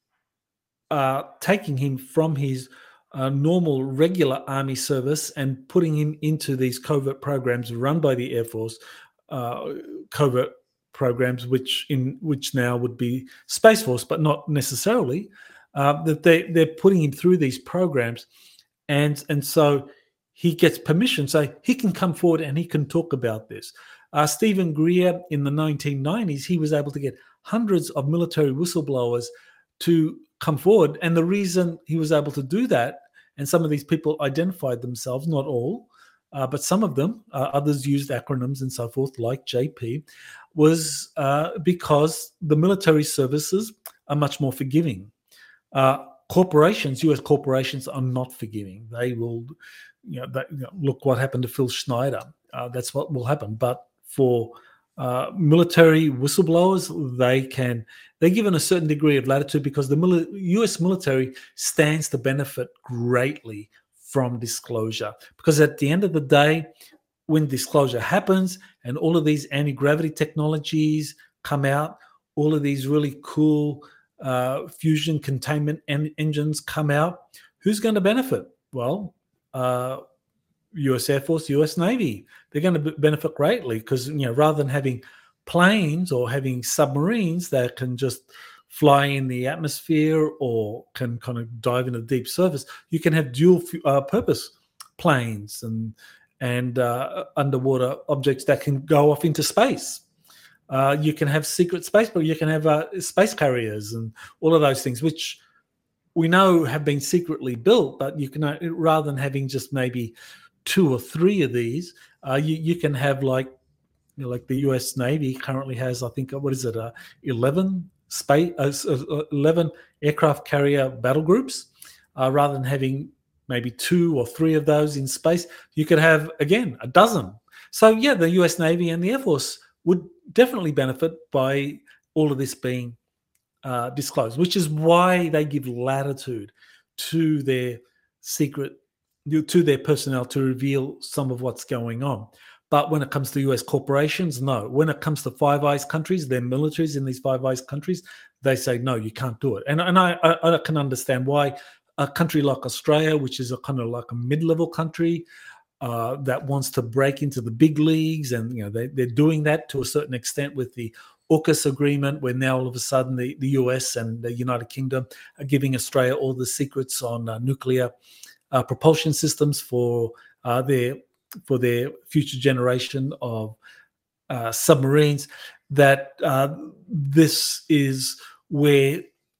are taking him from his uh, normal, regular army service and putting him into these covert programs run by the Air Force, uh, covert programs, which in which now would be Space Force, but not necessarily. Uh, that they they're putting him through these programs, and and so he gets permission, so he can come forward and he can talk about this. Uh, Stephen Greer in the nineteen nineties, he was able to get hundreds of military whistleblowers to come forward, and the reason he was able to do that, and some of these people identified themselves, not all, uh, but some of them, uh, others used acronyms and so forth, like J P, was uh, because the military services are much more forgiving. Uh, corporations, U S corporations, are not forgiving. They will, you know, they, you know look what happened to Phil Schneider. Uh, that's what will happen. But for uh, military whistleblowers, they can they're given a certain degree of latitude because the mili- U S military stands to benefit greatly from disclosure. Because at the end of the day, when disclosure happens and all of these anti-gravity technologies come out, all of these really cool uh, fusion containment en- engines come out, who's going to benefit? Well, uh, U S Air Force, U S Navy. They're going to b- benefit greatly because, you know, rather than having planes or having submarines that can just fly in the atmosphere or can kind of dive into deep surface, you can have dual uh, purpose planes and and uh, underwater objects that can go off into space. Uh, you can have secret space, but you can have uh, space carriers and all of those things, which we know have been secretly built. But you can, uh, rather than having just maybe two or three of these, uh, you, you can have like, you know, like the U S Navy currently has, I think, what is it, uh, eleven space, uh, eleven aircraft carrier battle groups. Uh, rather than having maybe two or three of those in space, you could have, again, a dozen. So, yeah, the U S Navy and the Air Force would definitely benefit by all of this being uh, disclosed, which is why they give latitude to their secret, to their personnel to reveal some of what's going on. But when it comes to U S corporations, no. When it comes to Five Eyes countries, their militaries in these Five Eyes countries, they say, no, you can't do it. And, and I, I, I can understand why a country like Australia, which is a kind of like a mid-level country uh, that wants to break into the big leagues, and you know they, they're doing that to a certain extent with the AUKUS agreement, where now all of a sudden the, the U S and the United Kingdom are giving Australia all the secrets on uh, nuclear uh, propulsion systems for uh, their for their future generation of uh, submarines. That uh, this is where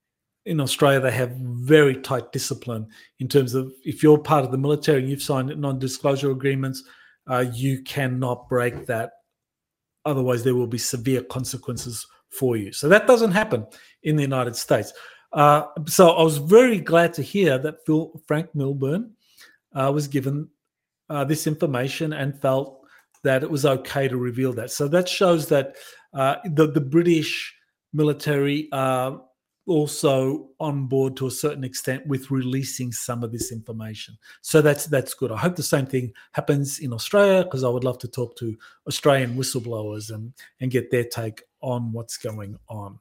in Australia they have very tight discipline in terms of if you're part of the military and you've signed non-disclosure agreements, uh, you cannot break that. Otherwise, there will be severe consequences for you. So that doesn't happen in the United States. Uh, so I was very glad to hear that Phil, Frank Milburn uh, was given uh, this information and felt that it was okay to reveal that. So that shows that uh, the, the British military are also on board to a certain extent with releasing some of this information. So that's that's good. I hope the same thing happens in Australia, because I would love to talk to Australian whistleblowers and, and get their take on what's going on.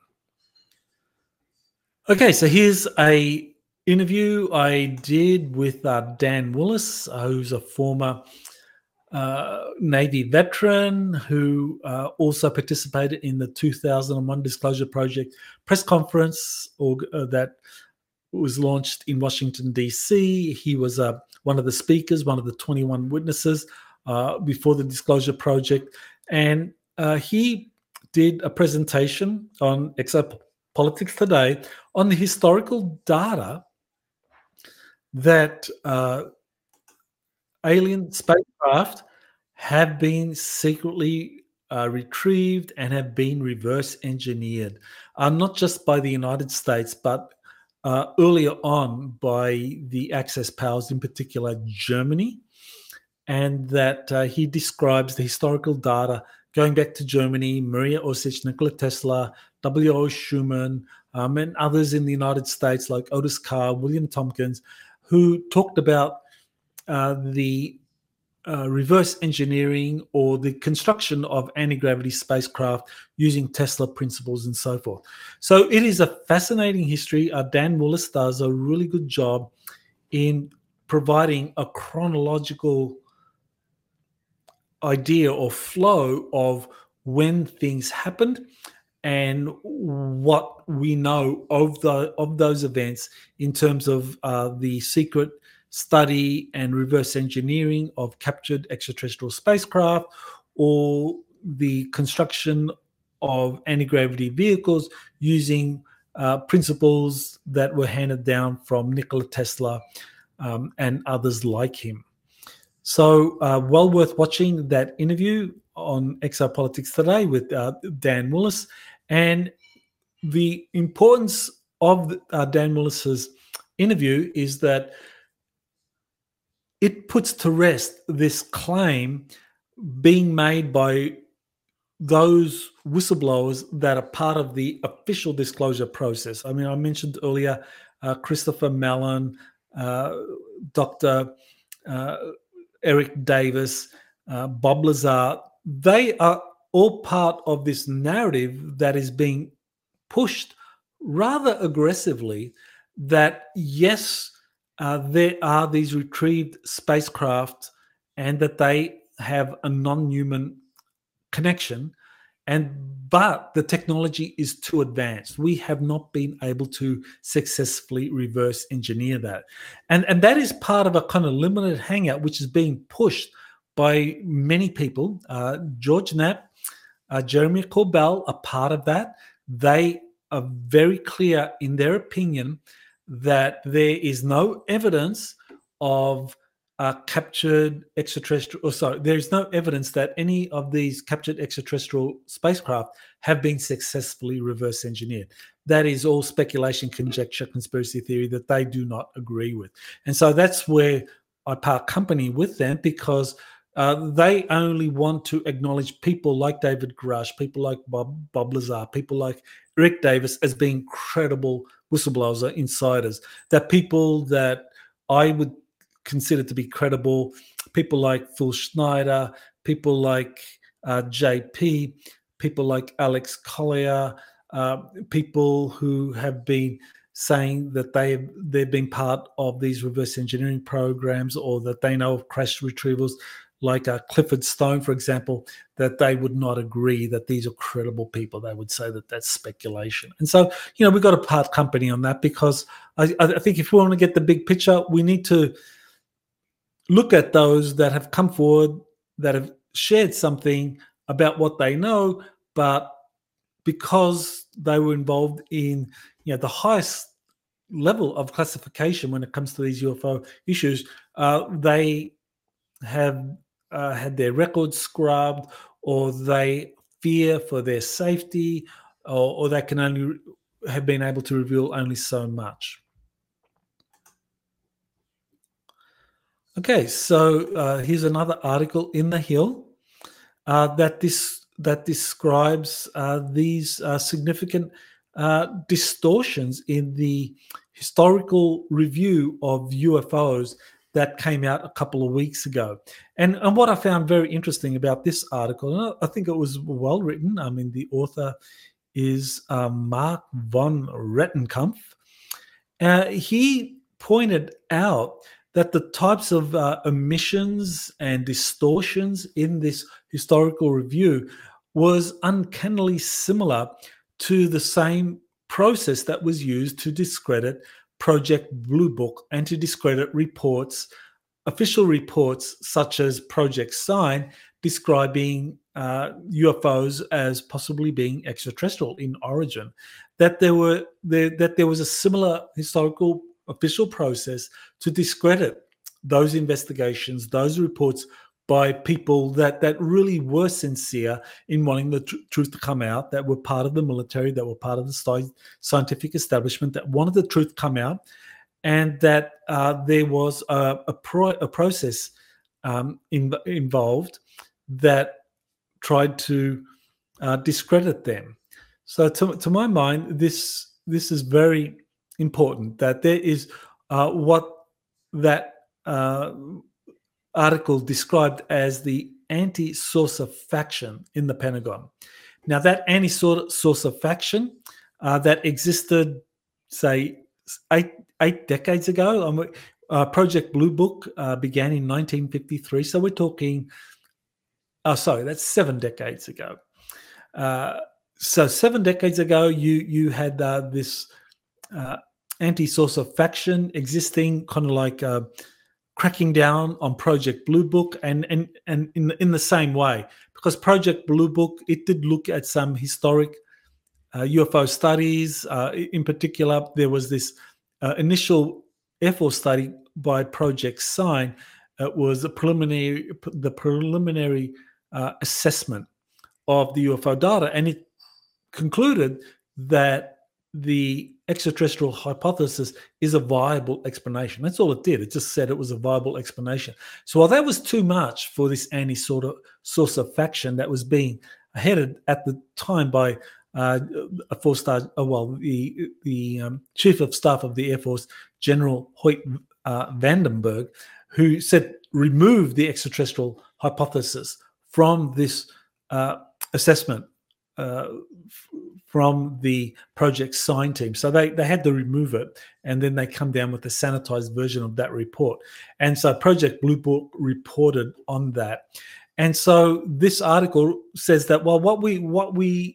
Okay, so here's a interview I did with uh, Dan Willis, uh, who's a former uh, Navy veteran who uh, also participated in the two thousand one Disclosure Project press conference or, uh, that was launched in Washington, D C. He was uh, one of the speakers, one of the twenty-one witnesses uh, before the Disclosure Project. And uh, he did a presentation on Exopolitics Today on the historical data that uh, alien spacecraft have been secretly uh, retrieved and have been reverse engineered, uh, not just by the United States, but uh, earlier on by the Axis powers, in particular Germany. And that uh, he describes the historical data going back to Germany, Maria Orsich, Nikola Tesla, W O Schumann, um, and others in the United States like Otis Carr, William Tompkins, who talked about uh, the uh, reverse engineering or the construction of anti-gravity spacecraft using Tesla principles and so forth. So it is a fascinating history. Uh, Dan Willis does a really good job in providing a chronological idea or flow of when things happened and what we know of the of those events in terms of uh, the secret study and reverse engineering of captured extraterrestrial spacecraft, or the construction of anti-gravity vehicles using uh, principles that were handed down from Nikola Tesla um, and others like him. So uh, well worth watching that interview on Exopolitics Today with uh, Dan Willis. And the importance of uh, Dan Willis's interview is that it puts to rest this claim being made by those whistleblowers that are part of the official disclosure process. I mean, I mentioned earlier uh, Christopher Mellon, uh, Doctor Uh, Eric Davis, uh, Bob Lazar. They are all part of this narrative that is being pushed rather aggressively that, yes, uh, there are these retrieved spacecraft and that they have a non-human connection, and but the technology is too advanced. We have not been able to successfully reverse engineer that. And, and that is part of a kind of limited hangout, which is being pushed by many people. Uh, George Knapp, uh, Jeremy Corbell are part of that. They are very clear in their opinion that there is no evidence of Uh, captured extraterrestrial, or sorry, there is no evidence that any of these captured extraterrestrial spacecraft have been successfully reverse engineered. That is all speculation, conjecture, conspiracy theory that they do not agree with. And so that's where I part company with them, because uh, they only want to acknowledge people like David Grush, people like Bob, Bob Lazar, people like Rick Davis as being credible whistleblowers or insiders, that people that I would considered to be credible, people like Phil Schneider, people like uh, J P, people like Alex Collier, uh, people who have been saying that they have, they've been part of these reverse engineering programs, or that they know of crash retrievals, like uh, Clifford Stone, for example, that they would not agree that these are credible people. They would say that that's speculation. And so, you know, we've got to part company on that, because I, I think if we want to get the big picture, we need to look at those that have come forward, that have shared something about what they know, but because they were involved in, you know, the highest level of classification when it comes to these U F O issues, uh, they have uh, had their records scrubbed, or they fear for their safety, or, or they can only have been able to reveal only so much. Okay, so uh, here's another article in The Hill uh, that this that describes uh, these uh, significant uh, distortions in the historical review of U F Os that came out a couple of weeks ago. And, and what I found very interesting about this article, and I think it was well written. I mean, the author is uh, Mark von Rettenkampf. Uh, he pointed out that the types of uh, omissions and distortions in this historical review was uncannily similar to the same process that was used to discredit Project Blue Book and to discredit reports, official reports such as Project Sign, describing uh, U F Os as possibly being extraterrestrial in origin. That there were there, that there was a similar historical official process to discredit those investigations, those reports by people that that really were sincere in wanting the tr- truth to come out, that were part of the military, that were part of the sci- scientific establishment, that wanted the truth to come out, and that uh, there was a, a, pro- a process um, in, involved that tried to uh, discredit them. So to, to my mind, this this is very important, that there is uh, what that uh, article described as the anti-saucer faction in the Pentagon. Now, that anti-saucer faction uh, that existed, say, eight, eight decades ago, um, uh, Project Blue Book uh, began in nineteen fifty-three. So we're talking, oh, sorry, that's seven decades ago. Uh, so seven decades ago, you you had uh, this uh, anti-saucer faction existing, kind of like uh, cracking down on Project Blue Book, and and and in in the same way, because Project Blue Book, it did look at some historic uh, U F O studies. Uh, in particular, there was this uh, initial Air Force study by Project Sign. It was a preliminary the preliminary uh, assessment of the U F O data, and it concluded that the extraterrestrial hypothesis is a viable explanation. That's all it did. It just said it was a viable explanation. So while that was too much for this anti-saucer faction that was being headed at the time by uh, a four-star, uh, well, the the um, chief of staff of the Air Force, General Hoyt uh, Vandenberg, who said remove the extraterrestrial hypothesis from this uh, assessment uh, f- from the Project Sign team. So they, they had to remove it, and then they come down with a sanitized version of that report. And so Project Blue Book reported on that. And so this article says that, well, what we what we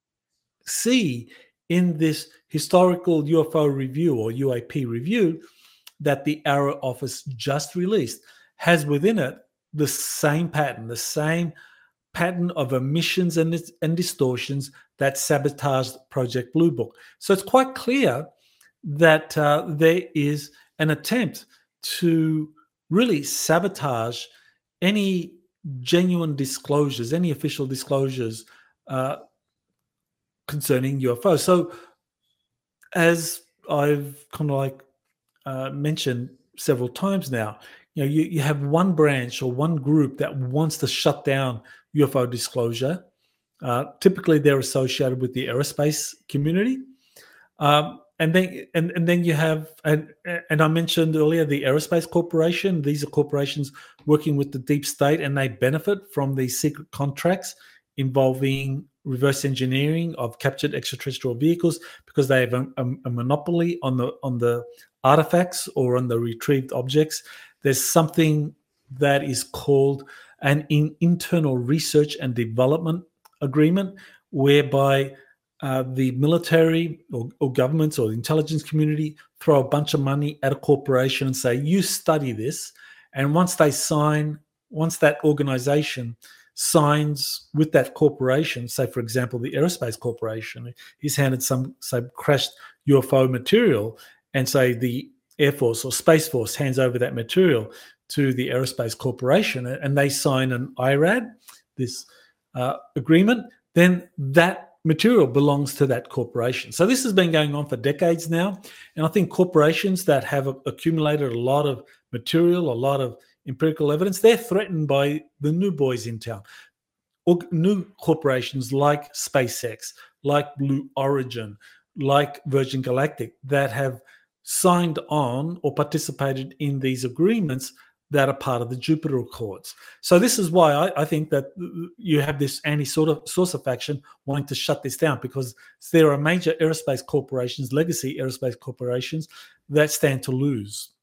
see in this historical U F O review, or U A P review, that the AARO office just released, has within it the same pattern, the same pattern of omissions and, and distortions that sabotaged Project Blue Book. So it's quite clear that uh, there is an attempt to really sabotage any genuine disclosures, any official disclosures uh, concerning U F Os. So as I've kind of like uh, mentioned several times now, you know, you, you have one branch or one group that wants to shut down U F O disclosure. Uh, typically, they're associated with the aerospace community, um, and then and, and then you have and and I mentioned earlier the Aerospace Corporation. These are corporations working with the deep state, and they benefit from these secret contracts involving reverse engineering of captured extraterrestrial vehicles, because they have a, a, a monopoly on the on the artifacts or on the retrieved objects. There's something that is called an in internal research and development agreement, whereby uh, the military or, or governments or the intelligence community throw a bunch of money at a corporation and say, you study this. And once they sign, once that organization signs with that corporation, say, for example, the Aerospace Corporation, he's handed some, say, crashed U F O material, and say the Air Force or Space Force hands over that material to the Aerospace Corporation, and they sign an I R A D, this uh, agreement, then that material belongs to that corporation. So this has been going on for decades now, and I think corporations that have accumulated a lot of material, a lot of empirical evidence, they're threatened by the new boys in town, or new corporations like SpaceX, like Blue Origin, like Virgin Galactic, that have signed on or participated in these agreements that are part of the Jupiter Accords. So this is why I, I think that you have this anti-saucer faction wanting to shut this down, because there are major aerospace corporations, legacy aerospace corporations, that stand to lose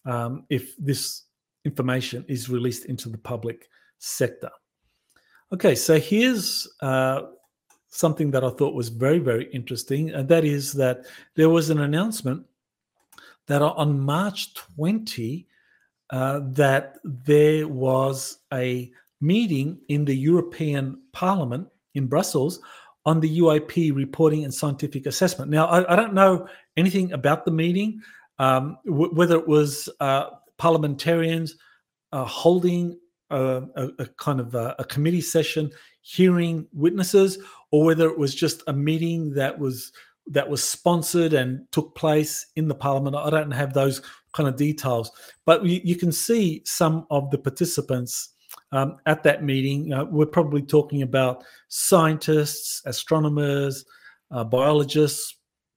um, if this information is released into the public sector. Okay, so here's uh, something that I thought was very, very interesting, and that is that there was an announcement that on March twentieth, uh, that there was a meeting in the European Parliament in Brussels on the U A P reporting and scientific assessment. Now, I, I don't know anything about the meeting, um, w- whether it was uh, parliamentarians uh, holding a, a, a kind of a, a committee session, hearing witnesses, or whether it was just a meeting that was that was sponsored and took place in the Parliament. I don't have those kind of details, but you, you can see some of the participants um, at that meeting. Uh, we're probably talking about scientists, astronomers, uh, biologists,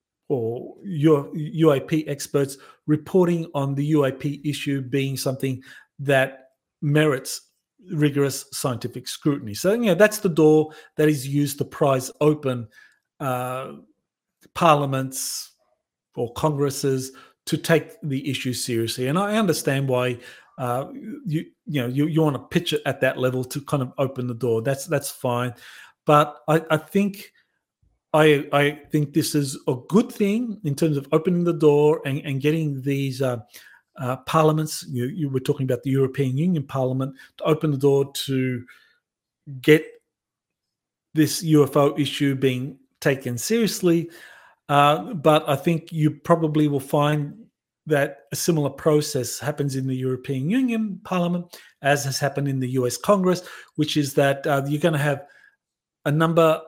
or U A P experts reporting on the U A P issue being something that merits rigorous scientific scrutiny. So, you know, that's the door that is used to prise open uh, parliaments or congresses to take the issue seriously. And I understand why uh, you you know you, you want to pitch it at that level to kind of open the door. That's that's fine, but I, I think I I think this is a good thing in terms of opening the door and, and getting these uh, uh, parliaments. You, you were talking about the European Union Parliament to open the door to get this U F O issue being taken seriously. Uh, but I think you probably will find that a similar process happens in the European Union Parliament as has happened in the U S Congress, which is that uh, you're going to have a number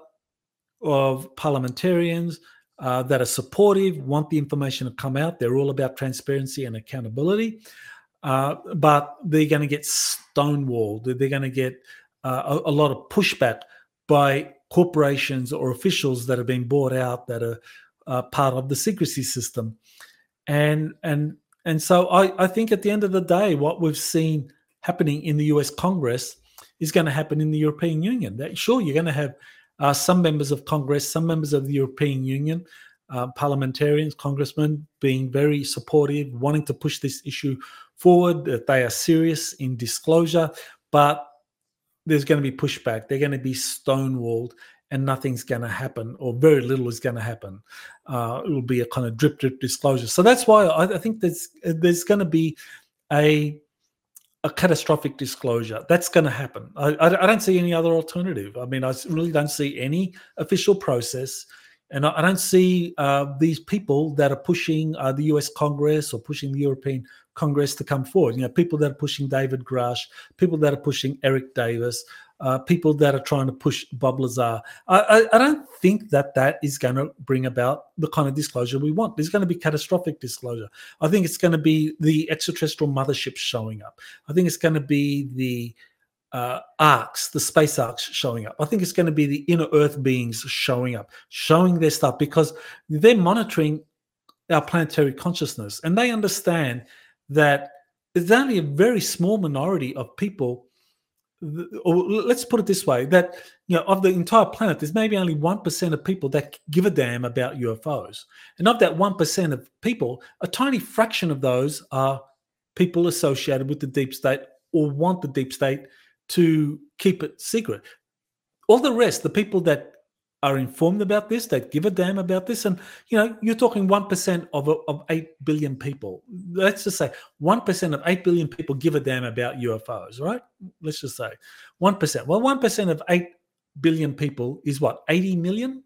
of parliamentarians uh, that are supportive, want the information to come out. They're all about transparency and accountability, uh, but they're going to get stonewalled. They're going to get uh, a, a lot of pushback by corporations or officials that have been bought out that are uh, part of the secrecy system. And and and so I, I think at the end of the day, what we've seen happening in the U S Congress is going to happen in the European Union. That, sure, you're going to have uh, some members of Congress, some members of the European Union, uh, parliamentarians, congressmen being very supportive, wanting to push this issue forward, that they are serious in disclosure, but there's going to be pushback. They're going to be stonewalled and nothing's going to happen, or very little is going to happen. Uh, it will be a kind of drip, drip disclosure. So that's why I, I think there's there's going to be a a catastrophic disclosure. That's going to happen. I, I, I don't see any other alternative. I mean, I really don't see any official process, and I, I don't see uh, these people that are pushing uh, the U S Congress or pushing the European Congress to come forward. You know, people that are pushing David Grush, people that are pushing Eric Davis, uh, people that are trying to push Bob Lazar. I, I, I don't think that that is going to bring about the kind of disclosure we want. There's going to be catastrophic disclosure. I think it's going to be the extraterrestrial motherships showing up. I think it's going to be the uh, arcs, the space arcs showing up. I think it's going to be the inner Earth beings showing up, showing their stuff, because they're monitoring our planetary consciousness, and they understand that there's only a very small minority of people, or let's put it this way, that, you know, of the entire planet, there's maybe only one percent of people that give a damn about U F Os. And of that one percent of people, a tiny fraction of those are people associated with the deep state or want the deep state to keep it secret. All the rest, the people that are informed about this, that give a damn about this, and, you know, you're talking one percent of, of eight billion people. Let's just say one percent of eight billion people give a damn about U F Os, right? Let's just say one percent. Well, one percent of eight billion people is what, eighty million?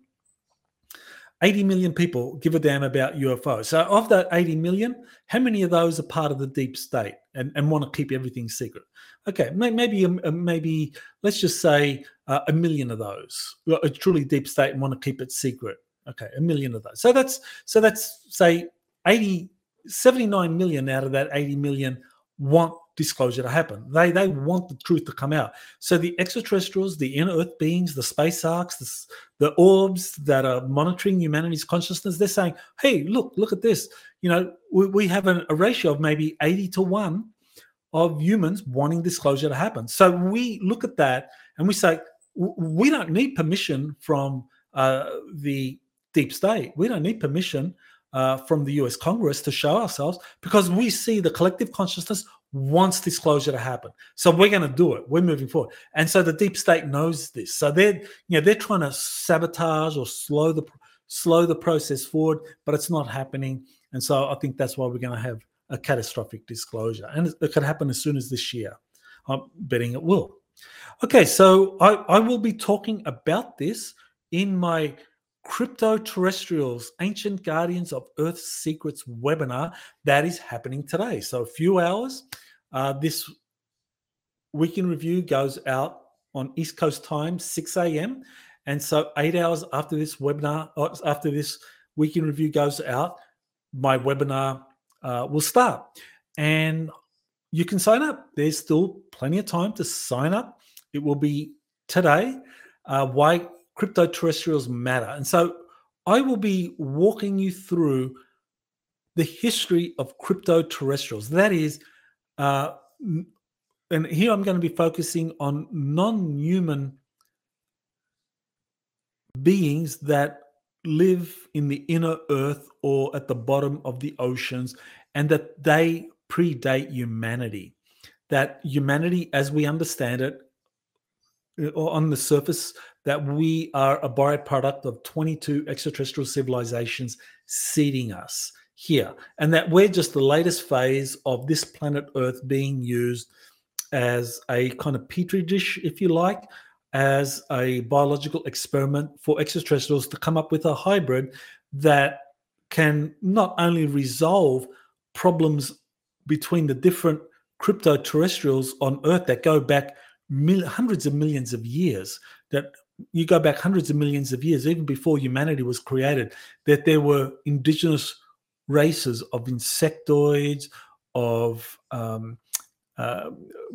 eighty million people give a damn about U F Os. So of that eighty million, how many of those are part of the deep state and, and want to keep everything secret? Okay, maybe, maybe let's just say uh, a million of those are truly deep state and want to keep it secret. Okay, a million of those. So that's so that's say eighty, seventy-nine million out of that eighty million want disclosure to happen. They they want the truth to come out. So the extraterrestrials, the inner Earth beings, the space arcs, the, the orbs that are monitoring humanity's consciousness, they're saying, hey, look, look at this. You know, we, we have an, a ratio of maybe eighty to one of humans wanting disclosure to happen. So we look at that and we say, we don't need permission from uh, the deep state. We don't need permission uh, from the U S Congress to show ourselves, because we see the collective consciousness wants disclosure to happen. So we're going to do it. We're moving forward. And so the deep state knows this. So they're, you know, they're trying to sabotage or slow the slow the process forward, but it's not happening. And so I think that's why we're going to have a catastrophic disclosure. And it could happen as soon as this year. I'm betting it will. Okay, so I, I will be talking about this in my Crypto-Terrestrials, Ancient Guardians of Earth's Secrets webinar that is happening today. So a few hours. Uh, this Week in Review goes out on East Coast time, six a.m. And so eight hours after this webinar, after this Week in Review goes out, my webinar uh, will start. And you can sign up. There's still plenty of time to sign up. It will be today. Uh, why Crypto-Terrestrials matter. And so I will be walking you through the history of Crypto-Terrestrials. That is, uh, and here I'm going to be focusing on non-human beings that live in the inner earth or at the bottom of the oceans, and that they predate humanity. That humanity, as we understand it, or on the surface, that we are a byproduct of twenty-two extraterrestrial civilizations seeding us here, and that we're just the latest phase of this planet Earth being used as a kind of petri dish, if you like, as a biological experiment for extraterrestrials to come up with a hybrid that can not only resolve problems between the different crypto-terrestrials on Earth that go back mil- hundreds of millions of years, that you go back hundreds of millions of years, even before humanity was created, that there were indigenous races of insectoids, of um, uh,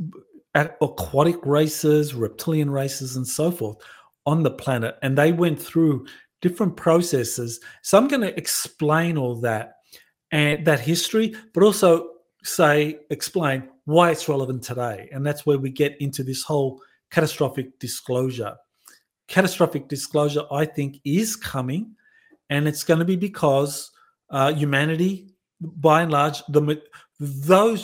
aquatic races, reptilian races, and so forth on the planet. And they went through different processes. So I'm going to explain all that and that history, but also say, explain why it's relevant today. And that's where we get into this whole catastrophic disclosure. Catastrophic disclosure, I think, is coming, and it's going to be because uh, humanity, by and large, the those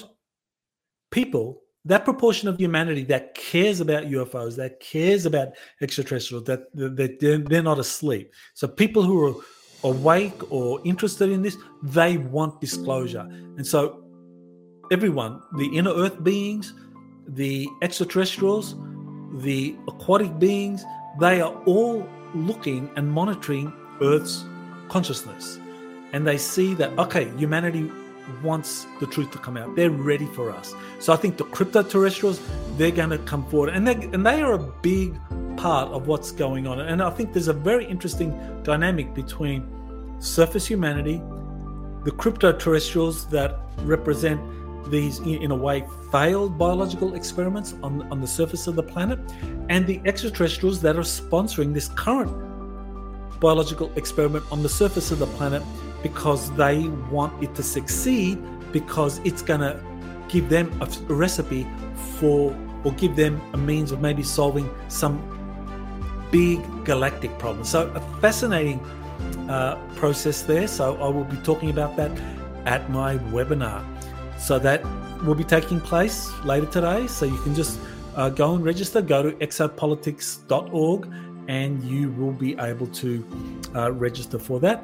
people, that proportion of humanity that cares about U F Os, that cares about extraterrestrials, that, that they're, they're not asleep. So people who are awake or interested in this, they want disclosure. And so everyone, the inner earth beings, the extraterrestrials, the aquatic beings, they are all looking and monitoring Earth's consciousness. And they see that, okay, humanity wants the truth to come out. They're ready for us. So I think the crypto-terrestrials, they're going to come forward. And they, and they are a big part of what's going on. And I think there's a very interesting dynamic between surface humanity, the crypto-terrestrials that represent these, in a way, failed biological experiments on, on the surface of the planet, and the extraterrestrials that are sponsoring this current biological experiment on the surface of the planet because they want it to succeed, because it's going to give them a, a recipe for, or give them a means of maybe solving some big galactic problem. So a fascinating uh, process there. So I will be talking about that at my webinar. So that will be taking place later today. So you can just uh, go and register, go to exopolitics dot org, and you will be able to uh, register for that,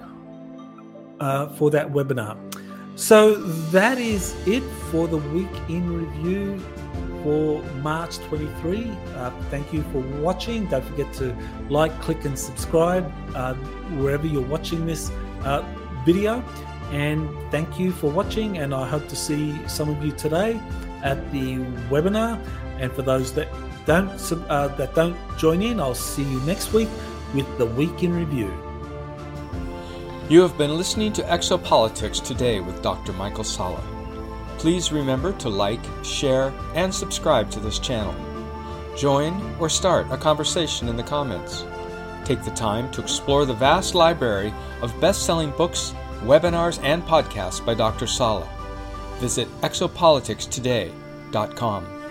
uh, for that webinar. So that is it for the Week in Review for March twenty-third. Uh, thank you for watching. Don't forget to like, click, and subscribe uh, wherever you're watching this uh, video. And thank you for watching, and I hope to see some of you today at the webinar. And for those that don't uh, that don't join in, I'll see you next week with the Week in Review. You have been listening to Exopolitics Today with Doctor Michael Salla. Please remember to like, share, and subscribe to this channel. Join or start a conversation in the comments. Take the time to explore the vast library of best-selling books, webinars, and podcasts by Doctor Salla. Visit exopolitics today dot com.